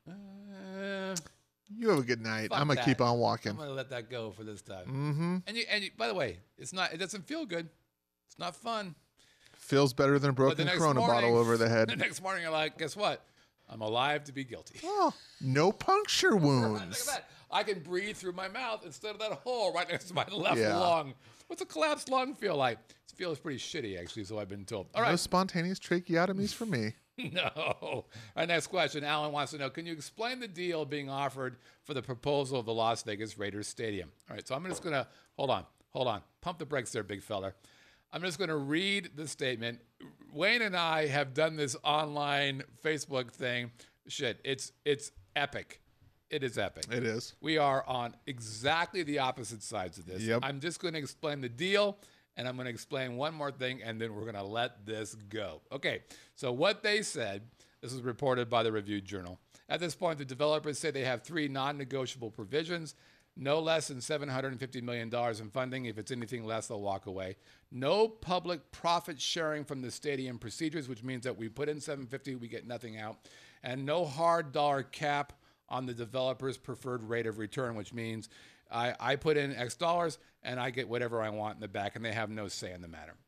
Uh, You have a good night. Fuck I'm going to keep that. on walking. I'm gonna let that go for this time. Mm-hmm. And you and you, by the way, it's not. It doesn't feel good. It's not fun. Feels better than a But the broken next Corona morning, bottle over the The head. next morning, you're like, guess what? I'm alive to be guilty. Oh, no puncture Look at wounds. that. I can breathe through my mouth instead of that hole right next to my left Yeah. lung. What's a collapsed lung feel like? It feels pretty shitty, actually, so I've been told. All No right. spontaneous tracheotomies for me. No. All right, next question. Alan wants to know, can you explain the deal being offered for the proposal of the Las Vegas Raiders Stadium? All right, so I'm just going to, hold on, hold on. Pump the brakes there, big fella. I'm just going to read the statement. Wayne and I have done this online Facebook thing. Shit, it's it's epic. It is epic. It is. We are on exactly the opposite sides of this. Yep. I'm just going to explain the deal, and I'm going to explain one more thing, and then we're going to let this go. Okay, so what they said, this was reported by the Review Journal. At this point, the developers say they have three non-negotiable provisions. No less than seven hundred fifty million dollars in funding. If it's anything less, they'll walk away. No public profit sharing from the stadium procedures, which means that we put in seven hundred fifty, we get nothing out. And no hard dollar cap on the developer's preferred rate of return, which means I, I put in X dollars and I get whatever I want in the back, and they have no say in the matter.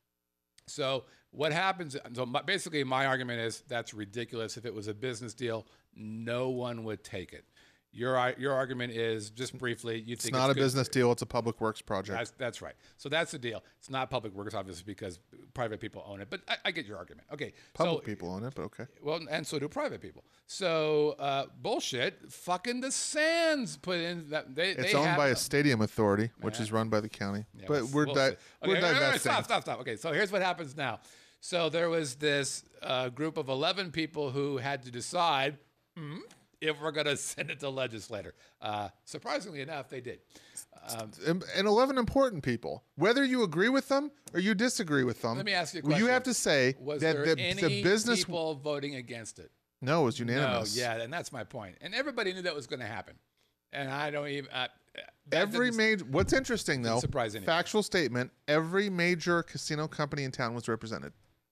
So what happens, so my, basically my argument is that's ridiculous. If it was a business deal, no one would take it. Your your argument is, just briefly, you think It's not a good business for- deal. It's a public works project. That's, that's right. So that's the deal. It's not public works, obviously, because private people own it. But I, I get your argument. Okay. Public so, people own it, but okay. Well, and so do private people. So uh, bullshit. Fucking the Sands put in that they. It's they owned have, by a stadium authority, which is run by the county. Yeah, but we'll- we're we'll di- see. we're Okay, wait, wait, wait, divesting. Stop, stop, stop. Okay, so here's what happens now. So there was this uh, group of eleven people who had to decide hmm, if we're going to send it to legislator. Uh, surprisingly enough, they did. Um, and, and eleven important people. Whether you agree with them or you disagree with them, Let me ask you a well, you question. have to say was that there the, any the business. people voting against it? No, it was No, unanimous. yeah, and that's my point. And everybody knew that was going to happen. And I don't even. Uh, that Every didn't- major. What's interesting though, surprise anyone. factual statement: every major casino company in town was represented.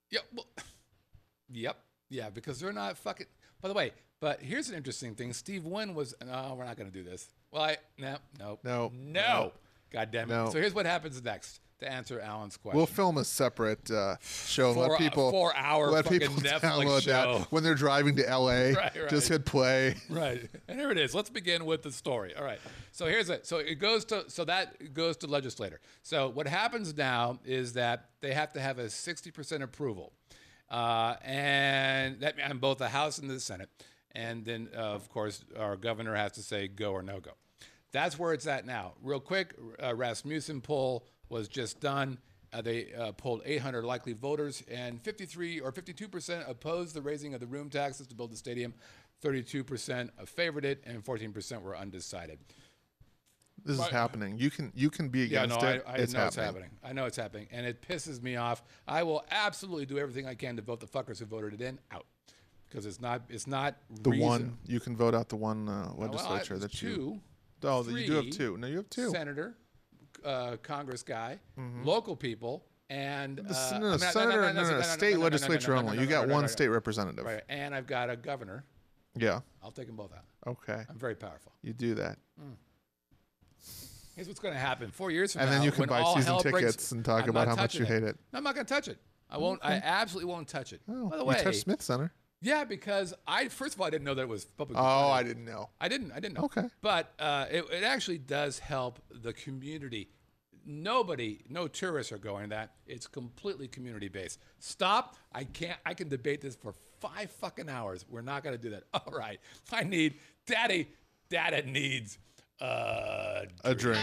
Yep. Well, yep. Yeah, because they're not fucking. By the way, but here's an interesting thing. Steve Wynn was. No, we're not going to do this. Well, I. No, no. No. No. God damn it. No. So here's what happens next to answer Alan's question. We'll film a separate uh, show. and Four- let people four-hour let fucking people Netflix download show. that when they're driving to L A. Right, right. Just hit play. Right. And here it is. Let's begin with the story. All right. So here's it. So it goes to so that goes to legislator. So what happens now is that they have to have a sixty percent approval. Uh, and that on both the House and the Senate. And then uh, of course our governor has to say go or no go. That's where it's at now. Real quick, uh, Rasmussen poll was just done. Uh, they uh, polled eight hundred likely voters, and fifty-three or fifty-two percent opposed the raising of the room taxes to build the stadium. thirty-two percent favored it, and fourteen percent were undecided. This Right. is happening. You can you can be Yeah, against no, it. I, I it's know happening. it's happening. I know it's happening, and it pisses me off. I will absolutely do everything I can to vote the fuckers who voted it in out, because it's not it's not The reason- one you can vote out the one uh, Well, I- legislature it's that you. two. Oh, you do have three two. No, you have two. Senator, uh, Congress guy, local people, and The uh, sen- I no, mean, senator, no, no, no, no, no, state no, no, legislature no, no, no, only. no, You no, got no, no, one no. state representative. Right, and I've got a governor. Yeah. I'll take them both out. Okay. I'm very powerful. You do that, Here's what's going to happen. Four years from and now, then you can when buy all season hell tickets breaks- and talk I'm about not how much you touching hate it. No, I'm not going to touch it. I won't. I absolutely won't touch it. Oh, By the you way, touched Smith Center. yeah, because I first of all I didn't know that it was public. Oh, I didn't know. I didn't. I didn't know. Okay. But uh, it, it actually does help the community. Nobody, no tourists are going to that. It's completely community based. Stop. I can't. I can debate this for five fucking hours. We're not going to do that. All right. I need, Daddy, Dada needs uh, A drink.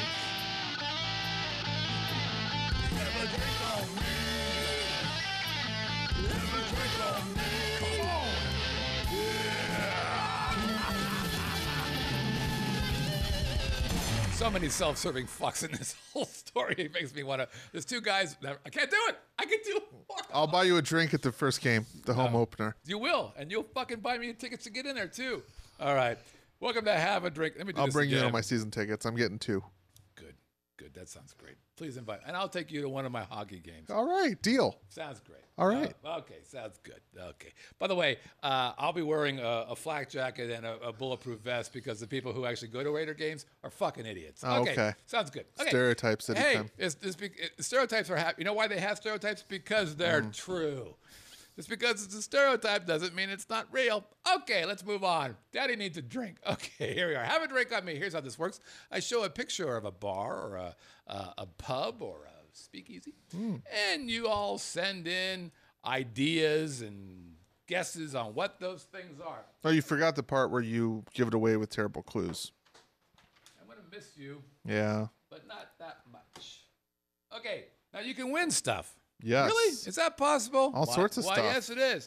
So many self-serving fucks in this whole story. It makes me want to. There's two guys. That, I can't do it. I can do more. I'll buy you a drink at the first game, the home opener. You will, and you'll fucking buy me tickets to get in there too. All right. Welcome to Have a Drink. Let me do I'll this bring you again. on my season tickets. I'm getting two. Good, good. That sounds great. Please invite, and I'll take you to one of my hockey games. All right, deal. Sounds great. All right. Uh, okay, sounds good. Okay. By the way, uh, I'll be wearing a, a flak jacket and a, a bulletproof vest because the people who actually go to Raider games are fucking idiots. Oh, okay. Sounds good. Okay. Stereotypes that Hey, come. it's, it's, be- it, stereotypes are happy. You know why they have stereotypes? Because they're Mm. true. Just because it's a stereotype doesn't mean it's not real. Okay, let's move on. Daddy needs a drink. Okay, here we are. Have a drink on me. Here's how this works. I show a picture of a bar or a, uh, a pub or a speakeasy, Mm. and you all send in ideas and guesses on what those things are. Oh, you forgot the part where you give it away with terrible clues. I'm going to miss you, Yeah. but not that much. Okay, now you can win stuff. Yes. Really? Is that possible? All Why- sorts of why, stuff. yes, it is.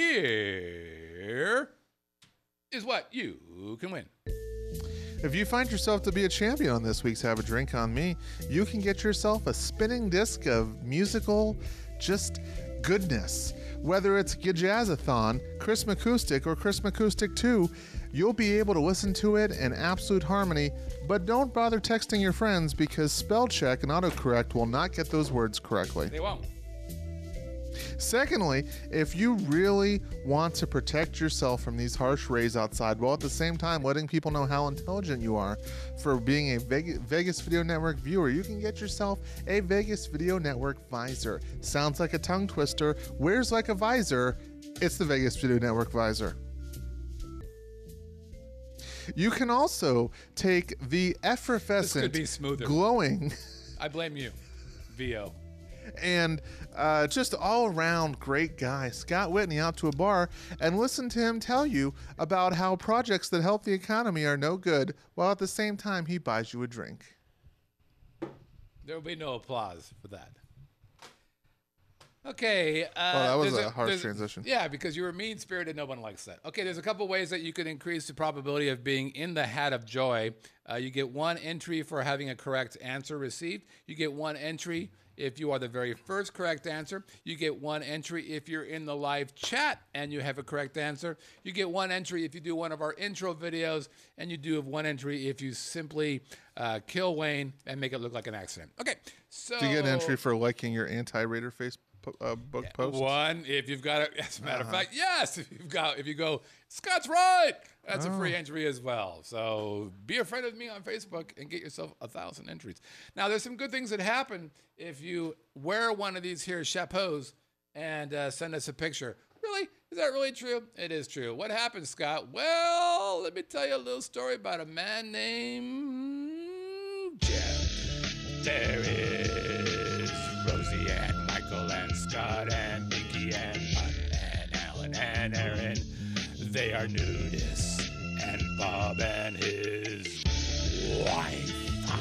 Here is what you can win. If you find yourself to be a champion on this week's Have a Drink on Me, you can get yourself a spinning disc of musical just goodness. Whether it's Gijazzathon, Chris Acoustic, or Chris Acoustic two, you'll be able to listen to it in absolute harmony, but don't bother texting your friends because spell check and autocorrect will not get those words correctly. They won't. Secondly, if you really want to protect yourself from these harsh rays outside, while at the same time letting people know how intelligent you are for being a Vegas, Vegas Video Network viewer, you can get yourself a Vegas Video Network visor. Sounds like a tongue twister, wears like a visor. It's the Vegas Video Network visor. You can also take the effervescent, be smoother. glowing, I blame you, V O. and uh, just all around great guy, Scott Whitney, out to a bar and listen to him tell you about how projects that help the economy are no good, while at the same time he buys you a drink. There will be no applause for that. Okay. Uh, Well, that was there's a harsh there's- transition. Yeah, because you were mean spirited. No one likes that. Okay, there's a couple ways that you can increase the probability of being in the hat of joy. Uh, you get one entry for having a correct answer received. You get one entry if you are the very first correct answer. You get one entry if you're in the live chat and you have a correct answer. You get one entry if you do one of our intro videos, and you do have one entry if you simply uh, kill Wayne and make it look like an accident. Okay, so Do you get an entry for liking your anti-Raider face po- uh, book posts? One, if you've got it, as a matter of fact, yes. If you've got, if you go, Scott's right. That's a free entry as well. So be a friend of me on Facebook and get yourself a thousand entries. Now, there's some good things that happen if you wear one of these here chapeaus and uh, send us a picture. Really? Is that really true? It is true. What happened, Scott? Well, let me tell you a little story about a man named Jeff. There is Rosie and Michael and Scott and Mickey and Bud and Alan and Aaron. They are nudists. And Bob and his wife.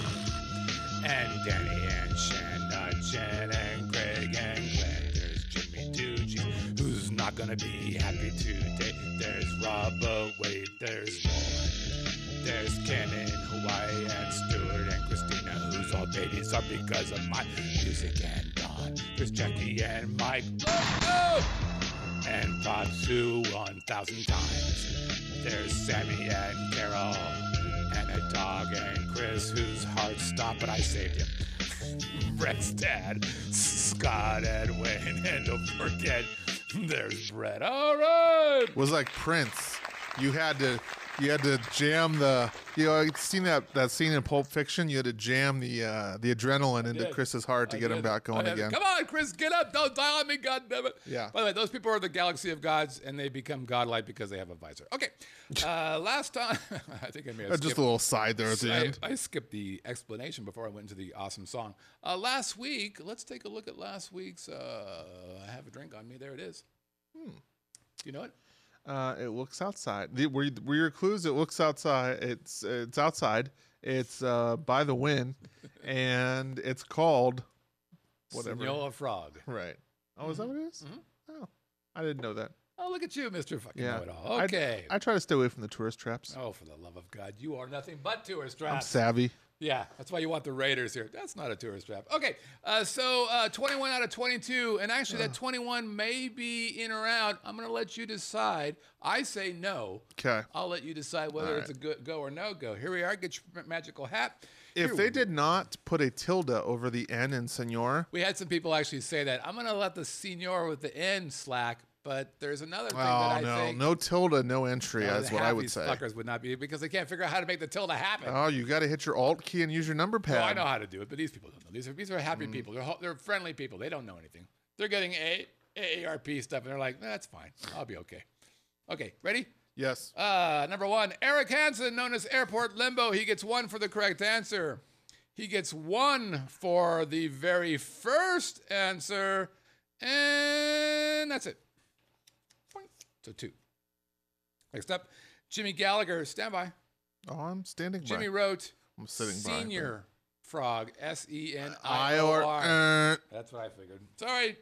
And Danny and Shanna, Jen and Greg and Glenn. There's Jimmy Doogie, who's not gonna be happy today. There's Rob, but wait, there's more. There's Ken in Hawaii and Stuart and Christina, whose all babies are because of my music and Don. There's Jackie and Mike, oh, oh! And Bob Sue one thousand times. There's Sammy and Carol and a dog and Chris, whose heart stopped, but I saved him. Brett's dad, Scott and Wayne, and don't forget, there's Brett. All right. It was like Prince. You had to, you had to jam the. You know, I've seen that that scene in Pulp Fiction. You had to jam the uh, the adrenaline into did. Chris's heart to I get him did. back going I did. again. Come on, Chris, get up. Don't die on me, goddammit. Yeah. By the way, those people are the galaxy of gods, and they become godlike because they have a visor. Okay. Uh, last time, I think I may have Uh, just skipped. a little side there at the I, end. I skipped the explanation before I went into the awesome song. Uh, last week, let's take a look at last week's. Uh, I have a drink on me. There it is. Hmm. You know it? Uh, it looks outside. The, were, were your clues? It looks outside. It's it's outside. It's uh, by the wind, and it's called whatever. Senora Frog. Right. Oh, is that what it is? Oh, I didn't know that. Oh, look at you, Mister Fucking Yeah. Know-It-All. I- Okay. I, try to stay away from the tourist traps. oh, for the love of God, you are nothing but tourist I'm traps. savvy. Yeah, that's why you want the Raiders here. That's not a tourist trap. Okay, uh, so uh, twenty-one out of twenty-two, and actually that twenty-one may be in or out. I'm going to let you decide. I say no. Okay. I'll let you decide whether All it's a good go or no go. Here we are. Get your magical hat. If Here they we- did not put a tilde over the N in senor, We had some people actually say that. I'm going to let the senior with the N slack, but there's another thing that oh I no, think. no tilde, no entry. uh, That's what half I would these say. fuckers would not be because they can't figure out how to make the tilde happen. Oh, you got to hit your Alt key and use your number pad. Well, I know how to do it, but these people don't know. These are these are happy Mm. people. They're ho- they're friendly people. They don't know anything. They're getting A A R P stuff, and they're like, that's fine. I'll be okay. Okay, ready? Yes. Uh, number one, Eric Hansen, known as Airport Limbo. He gets one for the correct answer. He gets one for the very first answer, and that's it. Boink. So two. Next up, Jimmy Gallagher. Stand by. Oh, I'm standing Jimmy by. wrote I'm sitting by. Senior Frog. S E N I I O or R. uh, That's what I figured. Sorry.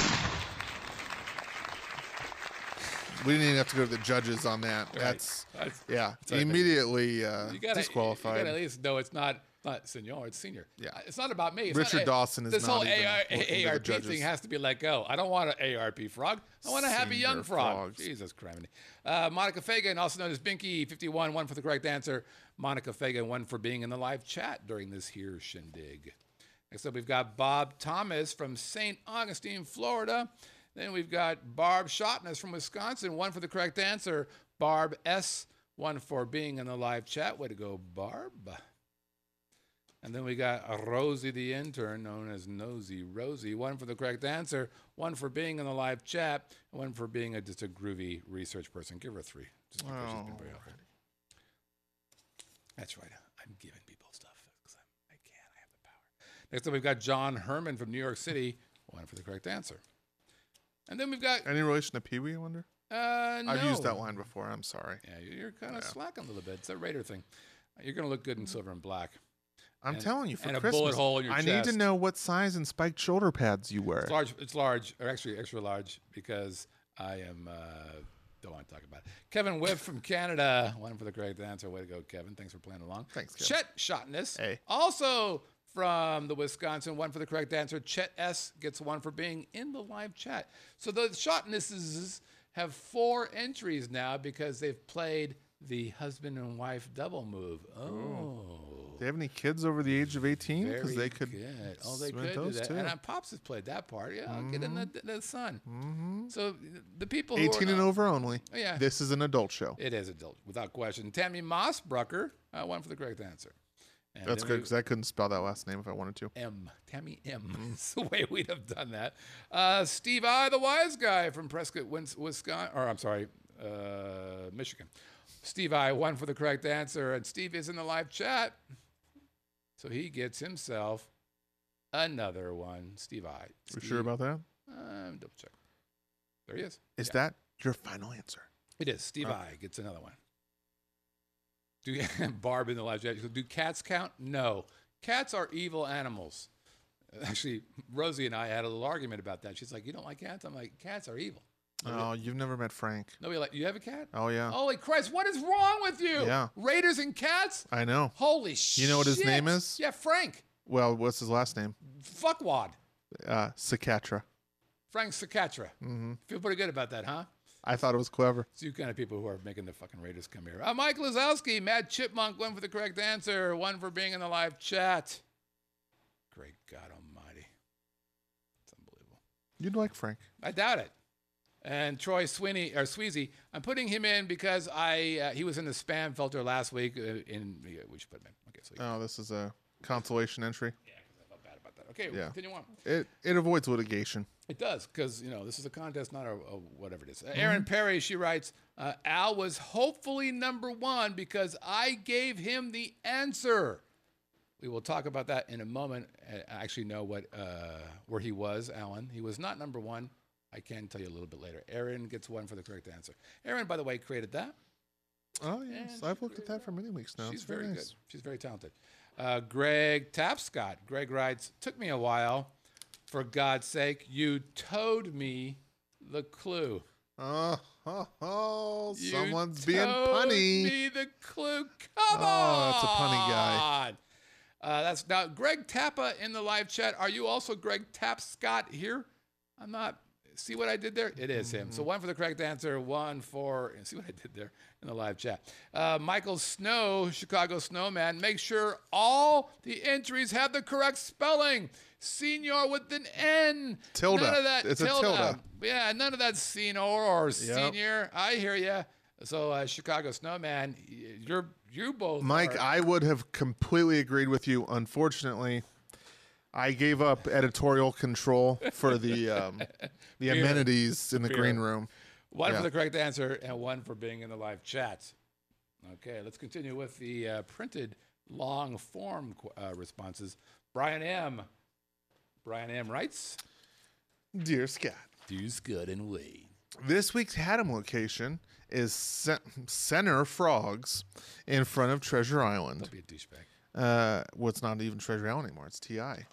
we didn't even have to go to the judges on that. Right. That's That's- yeah, what I figured. immediately uh, You gotta, disqualified. You gotta at least know it's not not senor, it's senior. Yeah. Uh, It's not about me. It's Richard not, Dawson is this not whole even A R, looking to the A R P judges. thing has to be let go. I don't want an A R P frog. I want a happy Senior young frog. frogs. Jesus Christ. Uh, Monica Fagan, also known as Binky, fifty-one, one for the correct answer. Monica Fagan, one for being in the live chat during this here shindig. Next up, we've got Bob Thomas from Saint Augustine, Florida. Then we've got Barb Shotness from Wisconsin, one for the correct answer. Barb S, one for being in the live chat. Way to go, Barb. And then we got Rosie the intern, known as Nosy Rosie, one for the correct answer, one for being in the live chat, and one for being a, just a groovy research person. Give her three. Just because she's been very helpful. That's right. I'm giving people stuff because I can. I have the power. Next up, we've got John Herman from New York City, one for the correct answer. And then we've got, Any relation to Pee Wee? I wonder. uh, no. I've used that line before. I'm sorry. Yeah, you're kind of slacking a little bit. It's a Raider thing. You're going to look good in silver and black. I'm And- telling you, for and a Christmas, bullet hole in your I need chest. to know what size and spiked shoulder pads you wear. It's large. It's large, or actually extra large, because I am. Uh, don't want to talk about it. Kevin Whiff from Canada, one for the correct answer. Way to go, Kevin! Thanks for playing along. Thanks, Kevin. Chet Shotness, Hey. also from the Wisconsin, one for the correct answer. Chet S gets one for being in the live chat. So the Shotnesses have four entries now because they've played the husband and wife double move. Oh. Do they have any kids over the age of eighteen? Because Very they could. good. Oh, they rent could do those that. too. And uh, Pops has played that part. Yeah, I'll get in the, the sun. Mm-hmm. So the people who eighteen are and not- over only. Oh, yeah. This is an adult show. It is adult, without question. Tammy Mossbrucker uh, won for the correct answer. And That's then good we- because I couldn't spell that last name if I wanted to. M. Tammy M. It's the way we'd have done that. Uh, Steve I, the wise guy from Prescott, Wins- Wisconsin, or I'm sorry, uh, Michigan. Steve I won for the correct answer, and Steve is in the live chat. So he gets himself another one. Steve I. We Steve, sure about that? Um, double check. There he is. Is Yeah. that your final answer? It is. Steve Okay. I gets another one. Do Barb in the live chat? She goes, do cats count? No. Cats are evil animals. Actually, Rosie and I had a little argument about that. She's like, you don't like cats? I'm like, cats are evil. Oh, you've never met Frank. Nobody like, you have a cat? Oh, yeah. Holy Christ, what is wrong with you? Yeah. Raiders and cats? I know. Holy shit. You know what his name is? Yeah, Frank. Well, what's his last name? Fuckwad. Uh, Cicatra. Frank Sicatra. Mm-hmm. Feel pretty good about that, huh? I thought it was clever. It's you kind of people who are making the fucking Raiders come here. Uh, Mike Lazowski, Mad Chipmunk, one for the correct answer, one for being in the live chat. Great God Almighty. It's unbelievable. You'd like Frank. I doubt it. And Troy Sweeney or Sweezy, I'm putting him in because I uh, he was in the spam filter last week. Uh, in yeah, we should put him in. Okay, so Oh, this is a consolation entry. yeah, because I felt bad about that. Okay, Yeah. continue on. It it avoids litigation. It does, because, you know, this is a contest, not a, a whatever it is. Uh, Erin Perry, she writes, uh, Al was hopefully number one because I gave him the answer. We will talk about that in a moment. I actually know what uh, where he was, Alan. He was not number one. I can tell you a little bit later. Erin gets one for the correct answer. Erin, by the way, created that. Oh, yes. And I've looked at that for many weeks now. She's It's very nice. good. She's very talented. Uh, Greg Tapscott. Greg writes, took me a while. For God's sake, you told me the clue. Oh, oh, oh, You someone's being told punny. me the clue. Come on. Oh, that's a punny guy. Uh, that's now Greg Tappa in the live chat. Are you also Greg Tapscott here? I'm not. See what I did there? It is him. Mm-hmm. So one for the correct answer, one for, and see what I did there in the live chat. Uh, Michael Snow, Chicago Snowman, make sure all the entries have the correct spelling. Senior with an N. Tilde. None of that. It's a tilde. tilde. Yeah, none of that senior or senior. I hear you. So uh, Chicago Snowman, y- you're you both. Mike, are- I would have completely agreed with you. Unfortunately, I gave up editorial control for the um, the Beer. amenities in the Beer. green room. One Yeah. for the correct answer and one for being in the live chat. Okay, let's continue with the uh, printed long form qu- uh, responses. Brian M. Brian M. writes, Dear Scott, "Do's good and Wade." this week's Haddam location is Ce- Center Frogs in front of Treasure Island. Don't be a douchebag. Uh, well, it's not even Treasure Island anymore. It's T I.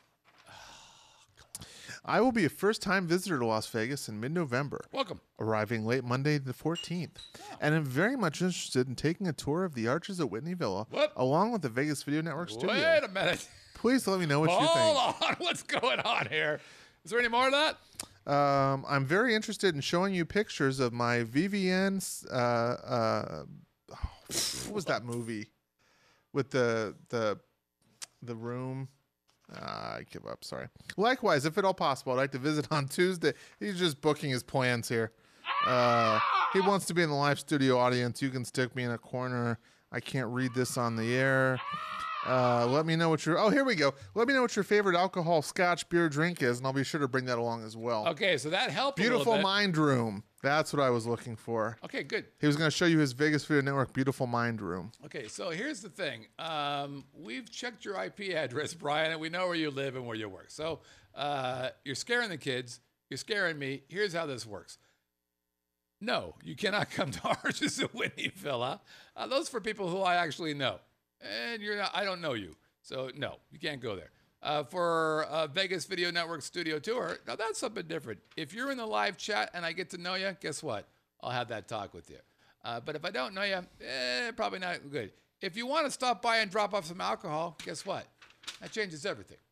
I will be a first-time visitor to Las Vegas in mid-November, Welcome. arriving late Monday the fourteenth, and I'm very much interested in taking a tour of the Arches at Whitney Villa, What? along with the Vegas Video Network studio. Wait a minute. Please let me know what you think. Hold on. What's going on here? Is there any more of that? Um, I'm very interested in showing you pictures of my V V N. Uh, uh, oh, what was that movie with the the the room? Uh, I give up. Sorry. Likewise, if at all possible, I'd like to visit on Tuesday. He's just booking his plans here. Uh, he wants to be in the live studio audience. You can stick me in a corner. I can't read this on the air. Uh, let me know what your oh here we go. Let me know what your favorite alcohol, scotch, beer, drink is, and I'll be sure to bring that along as well. Okay, so that helped a Beautiful little bit. Mind Room. That's what I was looking for. Okay, good. He was going to show you his Vegas Video Network Beautiful Mind Room. Okay, so here's the thing. Um, we've checked your I P address, Brian, and we know where you live and where you work. So uh, you're scaring the kids. You're scaring me. Here's how this works. No, you cannot come to Arches at Whitney Villa. Uh, those for people who I actually know. And you're not, I don't know you. So no, you can't go there. Uh, for uh, Vegas Video Network Studio Tour, now that's something different. If you're in the live chat and I get to know you, guess what? I'll have that talk with you. Uh, but if I don't know you, eh, probably not good. If you want to stop by and drop off some alcohol, guess what? That changes everything.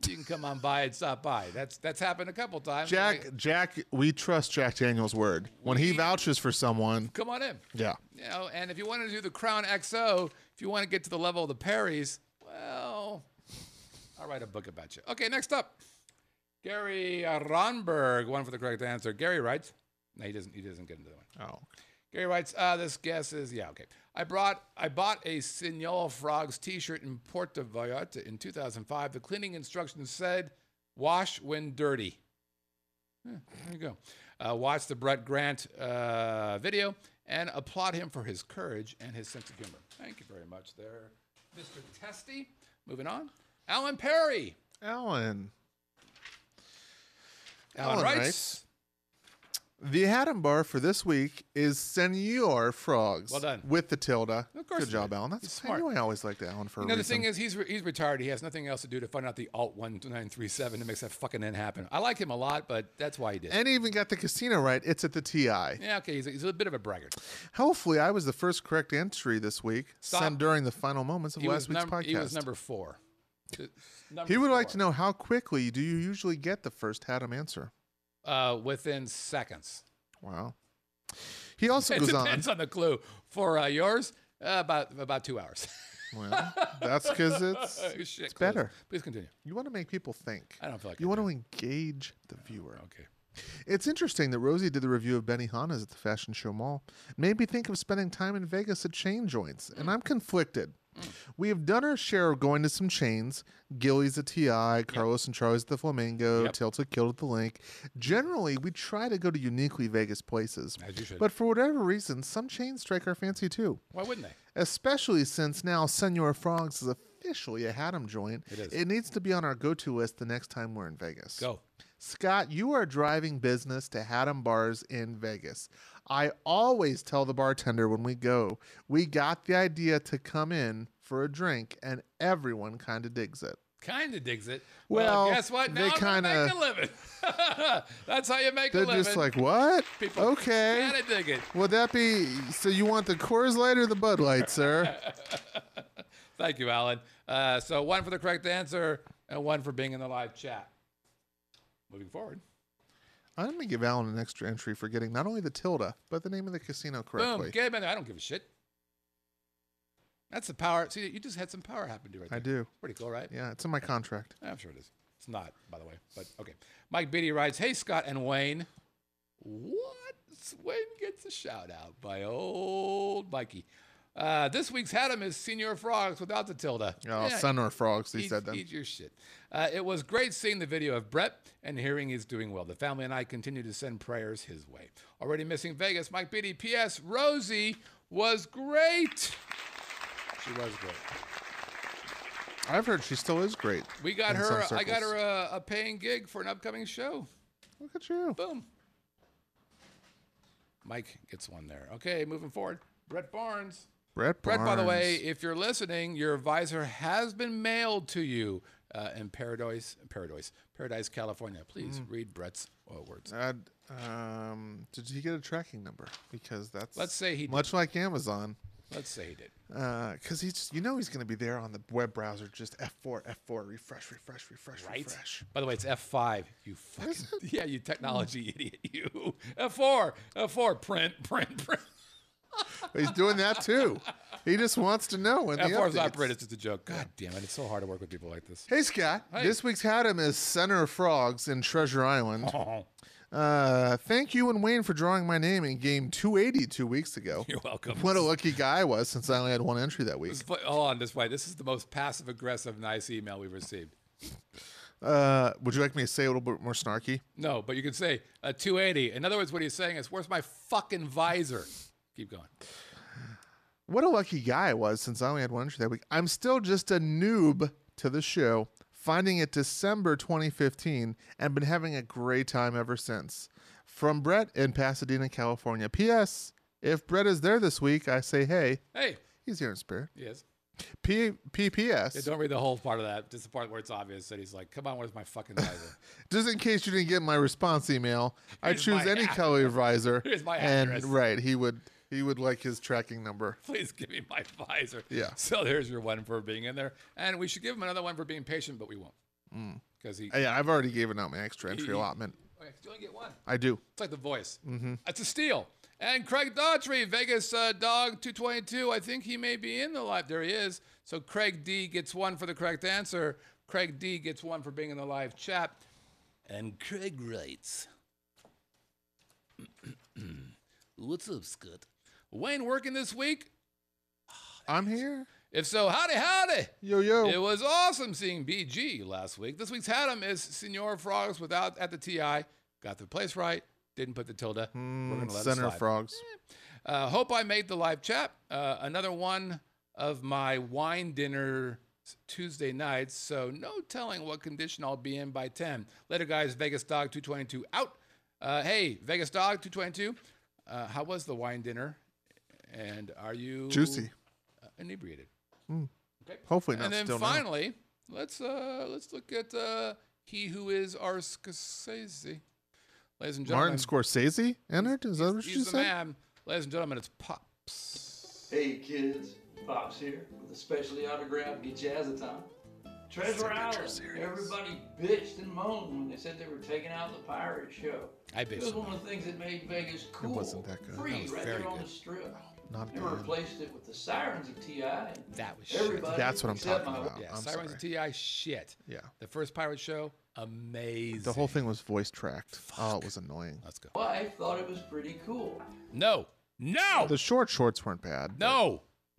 you can come on by and stop by. That's that's happened a couple times. Jack, Like, Jack, we trust Jack Daniels' word. When he We- vouches for someone, come on in. yeah. You know, and if you want to do the Crown X O, if you want to get to the level of the Perrys, well, I'll write a book about you. Okay, next up, Gary uh, Ronberg, one for the correct answer. Gary writes, no, he doesn't. He doesn't get into that one. Oh. Gary writes, uh, this guess is, yeah, okay. I brought, I bought a Signal Frogs t-shirt in Puerto Vallarta in two thousand five. The cleaning instructions said, wash when dirty. Yeah, there you go. Uh, watch the Brett Grant uh, video and applaud him for his courage and his sense of humor. Thank you very much there, Mister Testy. Moving on. Alan Perry. Alan. Alan, Alan writes, writes, the Haddam bar for this week is Senor Frogs. Well done. With the tilde. Of course Good he job, did. Alan. He's That's smart. I knew I always liked Alan for You a know, the reason. thing is, he's re- he's retired. He has nothing else to do to find out the alt one nine three seven that makes that fucking end happen. I like him a lot, but that's why he did. And he even got the casino right. It's at the T I. Yeah, okay, he's a, he's a bit of a braggart. Hopefully, I was the first correct entry this week, Stop. sent during the final moments of He last was, week's num- podcast. he was number four. Uh, Number He would like to four. know how quickly do you usually get the first Haddam answer? Uh, within seconds. Wow. He also It goes on. depends on the clue. For uh, yours, uh, about about two hours. Well, that's because it's Oh, shit, it's clues. better. Please continue. You want to make people think. I don't feel like You I want do. to engage the viewer. Okay. It's interesting that Rosie did the review of Benihana's at the Fashion Show Mall. It made me think of spending time in Vegas at chain joints, and I'm conflicted. We have done our share of going to some chains. Gillies at T I, Carlos and Charlie's at the Flamingo, Yep. Tilted Killed at the Link. Generally, we try to go to uniquely Vegas places. As you should. But for whatever reason, some chains strike our fancy too. Why wouldn't they? Especially since now Senor Frogs is officially a Haddam joint. It is. It needs to be on our go-to list the next time we're in Vegas. Go. Scott, you are driving business to Haddam bars in Vegas. I always tell the bartender when we go, we got the idea to come in for a drink, and everyone kind of digs it. Kind of digs it. Well, guess what? they Now I'm gonna kinda- make a living. That's how you make They're a living. just like, what? People Okay. kind of dig it. Would that be, so you want the Coors Light or the Bud Light, sir? Thank you, Alan. Uh, so one for the correct answer and one for being in the live chat. Moving forward. I'm going to give Alan an extra entry for getting not only the tilde, but the name of the casino correctly. Boom. Get him in there. I don't give a shit. That's the power. See, you just had some power happen to you right there. I do. Pretty cool, right? Yeah, it's in my contract. I'm sure it is. It's not, by the way, but okay. Mike Beatty writes, hey, Scott and Wayne. What? Wayne gets a shout out by old Mikey. Uh, this week's Haddam is Senor Frogs without the tilde. Oh, Yeah, Senor Frogs, he eat, said that. Eat your shit. Uh, it was great seeing the video of Brett and hearing he's doing well. The family and I continue to send prayers his way. Already missing Vegas. Mike Beatty. P S. Rosie was great. She was great. I've heard she still is great. We got in her. some I got circles. her a, a paying gig for an upcoming show. Look at you. Boom. Mike gets one there. Okay, moving forward. Brett Barnes. Brett Barnes. Brett, by the way, if you're listening, your visor has been mailed to you uh, in Paradise, Paradise, Paradise, California. Please Mm. read Brett's uh, words. Uh, um, did he get a tracking number? Because that's Let's say he did. much like Amazon. Let's say he did. Because he's just, you know he's going to be there on the web browser, just F four, F four, refresh, refresh, refresh, Right? refresh. By the way, it's F five. You fucking yeah, you technology idiot. You F four, F four, print, print, print. He's doing that too. He just wants to know when the F four is not updates. print. It's just a joke. God damn it! It's so hard to work with people like this. Hey Scott, Hey. this week's Haddam is Center of Frogs in Treasure Island. Oh, Uh, thank you and Wayne for drawing my name in game two eighty two weeks ago. you're welcome. What a lucky guy I was since I only had one entry that week. This is- Hold on, this way. This is the most passive aggressive nice email we've received. Uh, would you like me to say a little bit more snarky? No, but you can say a two eighty. In other words, what he's saying is, "Where's my fucking visor?" Keep going. What a lucky guy I was since I only had one entry that week. I'm still just a noob to the show, finding it December twenty fifteen, and been having a great time ever since. From Brett in Pasadena, California. P S. If Brett is there this week, I say hey. Hey, He's here in spirit. yes. P P P S. Yeah, don't read the whole part of that. Just the part where it's obvious that he's like, "Come on, where's my fucking visor?" Just in case you didn't get my response email, I Here's choose my any ad- color visor. Here's my and address. right, he would he would like his tracking number. Please give me my visor. Yeah. So there's your one for being in there, and we should give him another one for being patient, but we won't. because he. Yeah, I've already given out my extra entry He- allotment. Okay, you only get one. I do. It's like The Voice. Mm-hmm. It's a steal. And Craig Daughtry, Vegas uh, Dog two twenty-two. I think he may be in the live. There he is. So Craig D gets one for the correct answer. Craig D gets one for being in the live chat. And Craig writes, "What's up, Scott? Wayne working this week? I'm here. If so, howdy, howdy. Yo, yo. It was awesome seeing B G last week. This week's Haddam is Senor Frogs without at the T I. Got the place right. Didn't put the tilde. We're going to let it Center slide. frogs. Uh, hope I made the live chat. Uh, another one of my wine dinner Tuesday nights, so no telling what condition I'll be in by ten. Later, guys. Vegas Dog two twenty-two out. Uh, hey, Vegas Dog two twenty-two. Uh, how was the wine dinner? And are you Juicy. uh, inebriated? Okay. Hopefully not And then still now. finally, let's uh, let's look at uh, he who is our Scorsese. Ladies and gentlemen, Martin Scorsese entered? Is that what he's you the said? man. Ladies and gentlemen, it's Pops. Hey kids, Pops here with a specially autographed Get Jazzathon. Treasure Island. Everybody bitched and moaned when they said they were taking out the pirate show. I It was bitched. one of the things that made Vegas cool. wasn't that good. Free That was right very there on good. the strip. Not They bad. replaced it with the Sirens of T I and That was shit. everybody. That's what I'm except talking my- about. Yeah, I'm Sirens sorry. of T I shit. Yeah. The first pirate show, amazing. The whole thing was voice tracked. Oh, it was annoying. Let's go. Wife thought it was pretty cool. No, no, The short shorts weren't bad. but- no,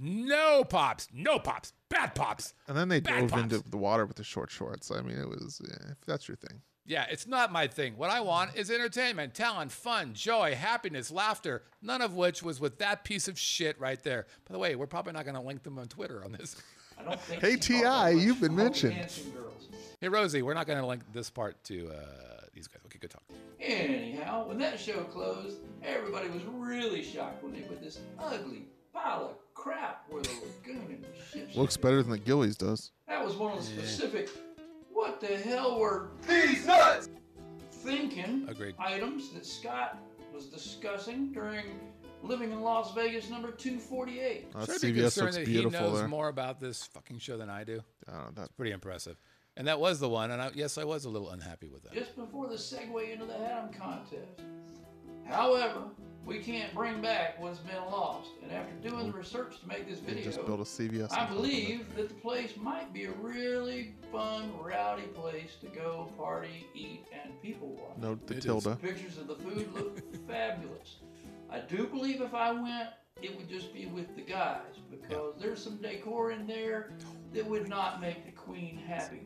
no, Pops, no Pops, bad Pops. And then they Bad dove pops. into the water with the short shorts. I mean, it was, yeah, if that's your thing. Yeah, it's not my thing. What I want is entertainment, talent, fun, joy, happiness, laughter, none of which was with that piece of shit right there. By the way, we're probably not going to link them on Twitter on this. I don't think Hey, she T I, thought that much you've been from all the mentioned. dancing girls. Hey, Rosie, we're not going to link this part to uh, these guys. Okay, good talk. Anyhow, when that show closed, everybody was really shocked when they put this ugly pile of crap where the lagoon and shit should Looks be. better than the Gillies does. That was one of the specific, what the hell were these nuts? Thinking Agreed. items that Scott was discussing during Living in Las Vegas number two forty-eight. Uh, Should I C be V S concerned looks that beautiful he knows there. more about this fucking show than I do? I don't know, that, Pretty impressive. And that was the one, and I, yes, I was a little unhappy with that. Just before the segue into the Haddam contest. However, we can't bring back what's been lost, and after doing the research to make this they just built video, a C V S. I on top of it. believe that the place might be a really fun, rowdy place to go party, eat, and people watch. Note the It is. tilde. Pictures of the food look fabulous. I do believe if I went, it would just be with the guys because there's some decor in there that would not make the queen happy.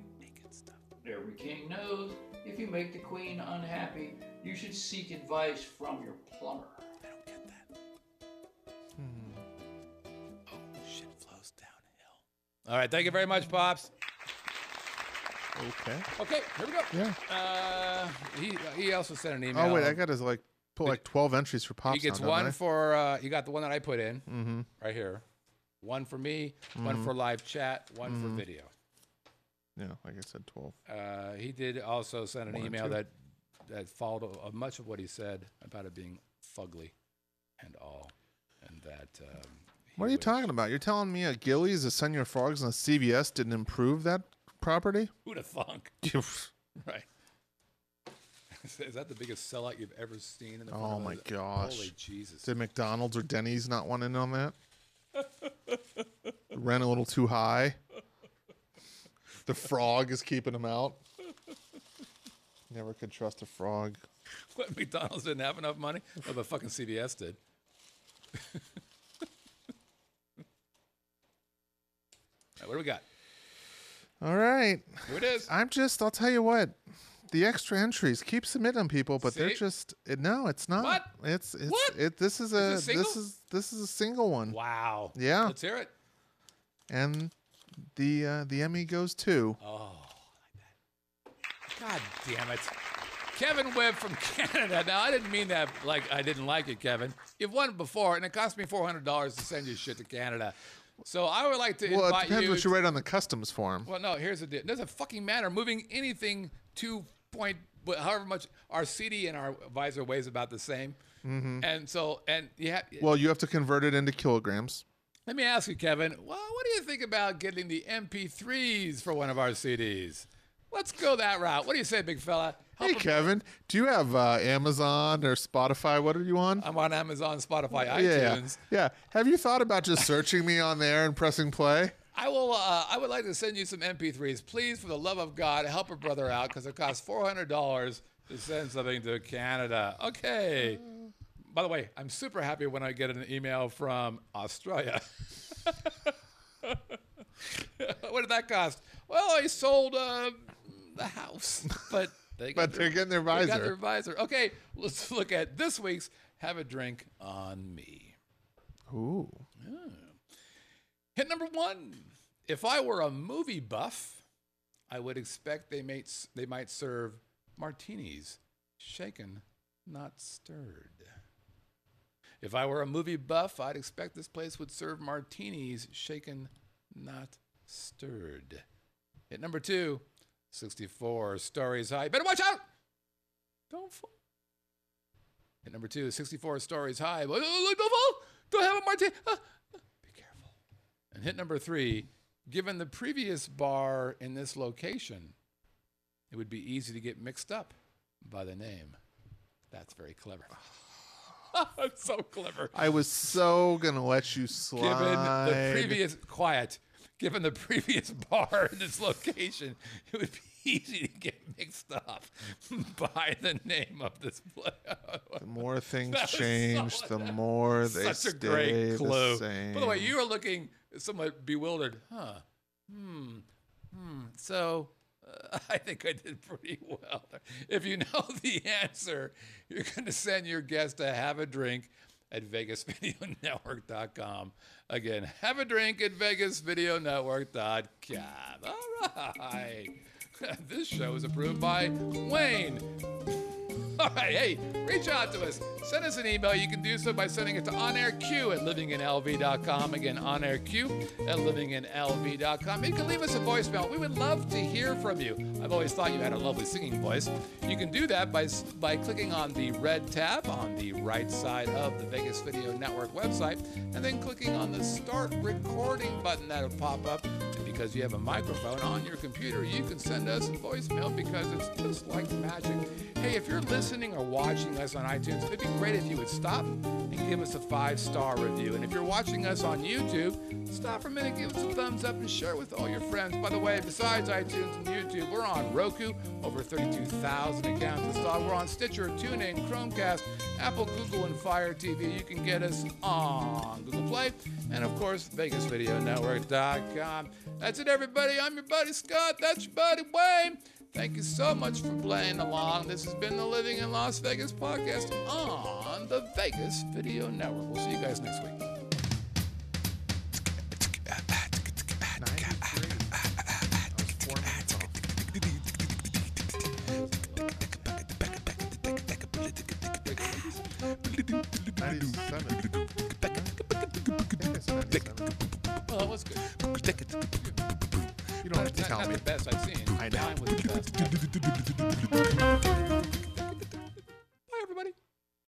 Every king knows if you make the queen unhappy, you should seek advice from your plumber. I don't get that. Oh, shit flows downhill. All right, thank you very much, Pops. Okay. Okay, here we go. Yeah. Uh, he he also sent an email. Oh, wait, I got to like put like twelve entries for Pops He gets now, don't one I? for uh, he got the one that I put in Mm-hmm. right here. One for me, one for live chat, one Mm-hmm. for video. Yeah, like I said, twelve. Uh, he did also send an One or email two. that that followed uh, much of what he said about it being fugly and all, and that. Um, he What are you wished- talking about? You're telling me a Gillies, a Senor Frogs, and a C V S didn't improve that property? Who the funk? Right. Is that the biggest sellout you've ever seen in the front Oh of my a- gosh. Holy Jesus. Did McDonald's or Denny's not want in on that? Rent a little too high. The frog is keeping them out. Never could trust a frog. What, McDonald's didn't have enough money? Oh, but fucking C B S did. All right, what do we got? All right. Here it is. I'm just, I'll tell you what. The extra entries, keep submitting them, people, but they're See? just it, no, it's not. What? It's it's What? it. This is a it single? this is this is a single one, Wow. Yeah. Let's hear it. and the uh, the Emmy goes to Oh, God damn it. Kevin Webb from Canada. Now, I didn't mean that like I didn't like it, Kevin. You've won it before, and it cost me four hundred dollars to send you shit to Canada. So I would like to well. It invite depends you. what you write on the customs form. Well, no, here's the deal. It doesn't fucking matter. Moving anything to point, however much our C D and our visor weighs about the same. Mm-hmm. And so, and yeah. Well, you have to convert it into kilograms. Let me ask you, Kevin. Well, what do you think about getting the M P threes for one of our C Ds? let's go that route. What do you say, big fella? Help Hey, a- Kevin, do you have uh, Amazon or Spotify? What are you on? I'm on Amazon, Spotify, yeah, iTunes. yeah. Have you thought about just searching me on there and pressing play? I will. Uh, I would like to send you some M P threes. Please, for the love of God, help a brother out because it costs four hundred dollars to send something to Canada. Okay. By the way, I'm super happy when I get an email from Australia. What did that cost? Well, I sold uh, the house, but they got But they're getting their they got visor. their visor. Okay, let's look at this week's Have a Drink on Me. Ooh. Hit number one. If I were a movie buff, I would expect they might, they might serve martinis, shaken, not stirred. If I were a movie buff, I'd expect this place would serve martinis, shaken, not stirred. Hit number two. sixty-four stories high. Better watch out! Don't fall. Hit number two. sixty-four stories high. Don't fall! Don't have a martini! Ah. Be careful. And hit number three, given the previous bar in this location, it would be easy to get mixed up by the name. That's very clever. That's so clever. I was so going to let you Given slide. the previous, quiet, given the previous bar in this location, it would be easy to get mixed up by the name of this place. The more things That was change, so- the more they Such a stay great clue. the same. By the way, you were looking somewhat bewildered. Huh. Hmm. Hmm. So uh, I think I did pretty well. If you know the answer, you're going to send your guest to have a drink at Vegas Video Network dot com. Again, have a drink at Vegas Video Network dot com. All right. This show is approved by Wayne. All right, hey, reach out to us. Send us an email. You can do so by sending it to onairq at living in L V dot com. Again, onairq at living in L V dot com. You can leave us a voicemail. We would love to hear from you. I've always thought you had a lovely singing voice. You can do that by, by clicking on the red tab on the right side of the Vegas Video Network website, and then clicking on the Start Recording button that'll pop up. And because you have a microphone on your computer, you can send us a voicemail because it's just like magic. Hey, if you're listening or watching us on iTunes, it'd be great if you would stop and give us a five-star review. And if you're watching us on YouTube, stop for a minute, give us a thumbs up, and share with all your friends. By the way, besides iTunes and YouTube, we're on Roku, over thirty-two thousand accounts installed. We're on Stitcher, TuneIn, Chromecast, Apple, Google, and Fire T V. You can get us on Google Play, and of course, Vegas Video Network dot com. That's it, everybody. I'm your buddy Scott. That's your buddy Wayne. Thank you so much for playing along. This has been the Living in Las Vegas podcast on the Vegas Video Network. We'll see you guys next week. ninety-seven. I think it's ninety-seven. Well, that was good. You don't have to Not, tell not me. the best I've seen. I know. Mine was the best.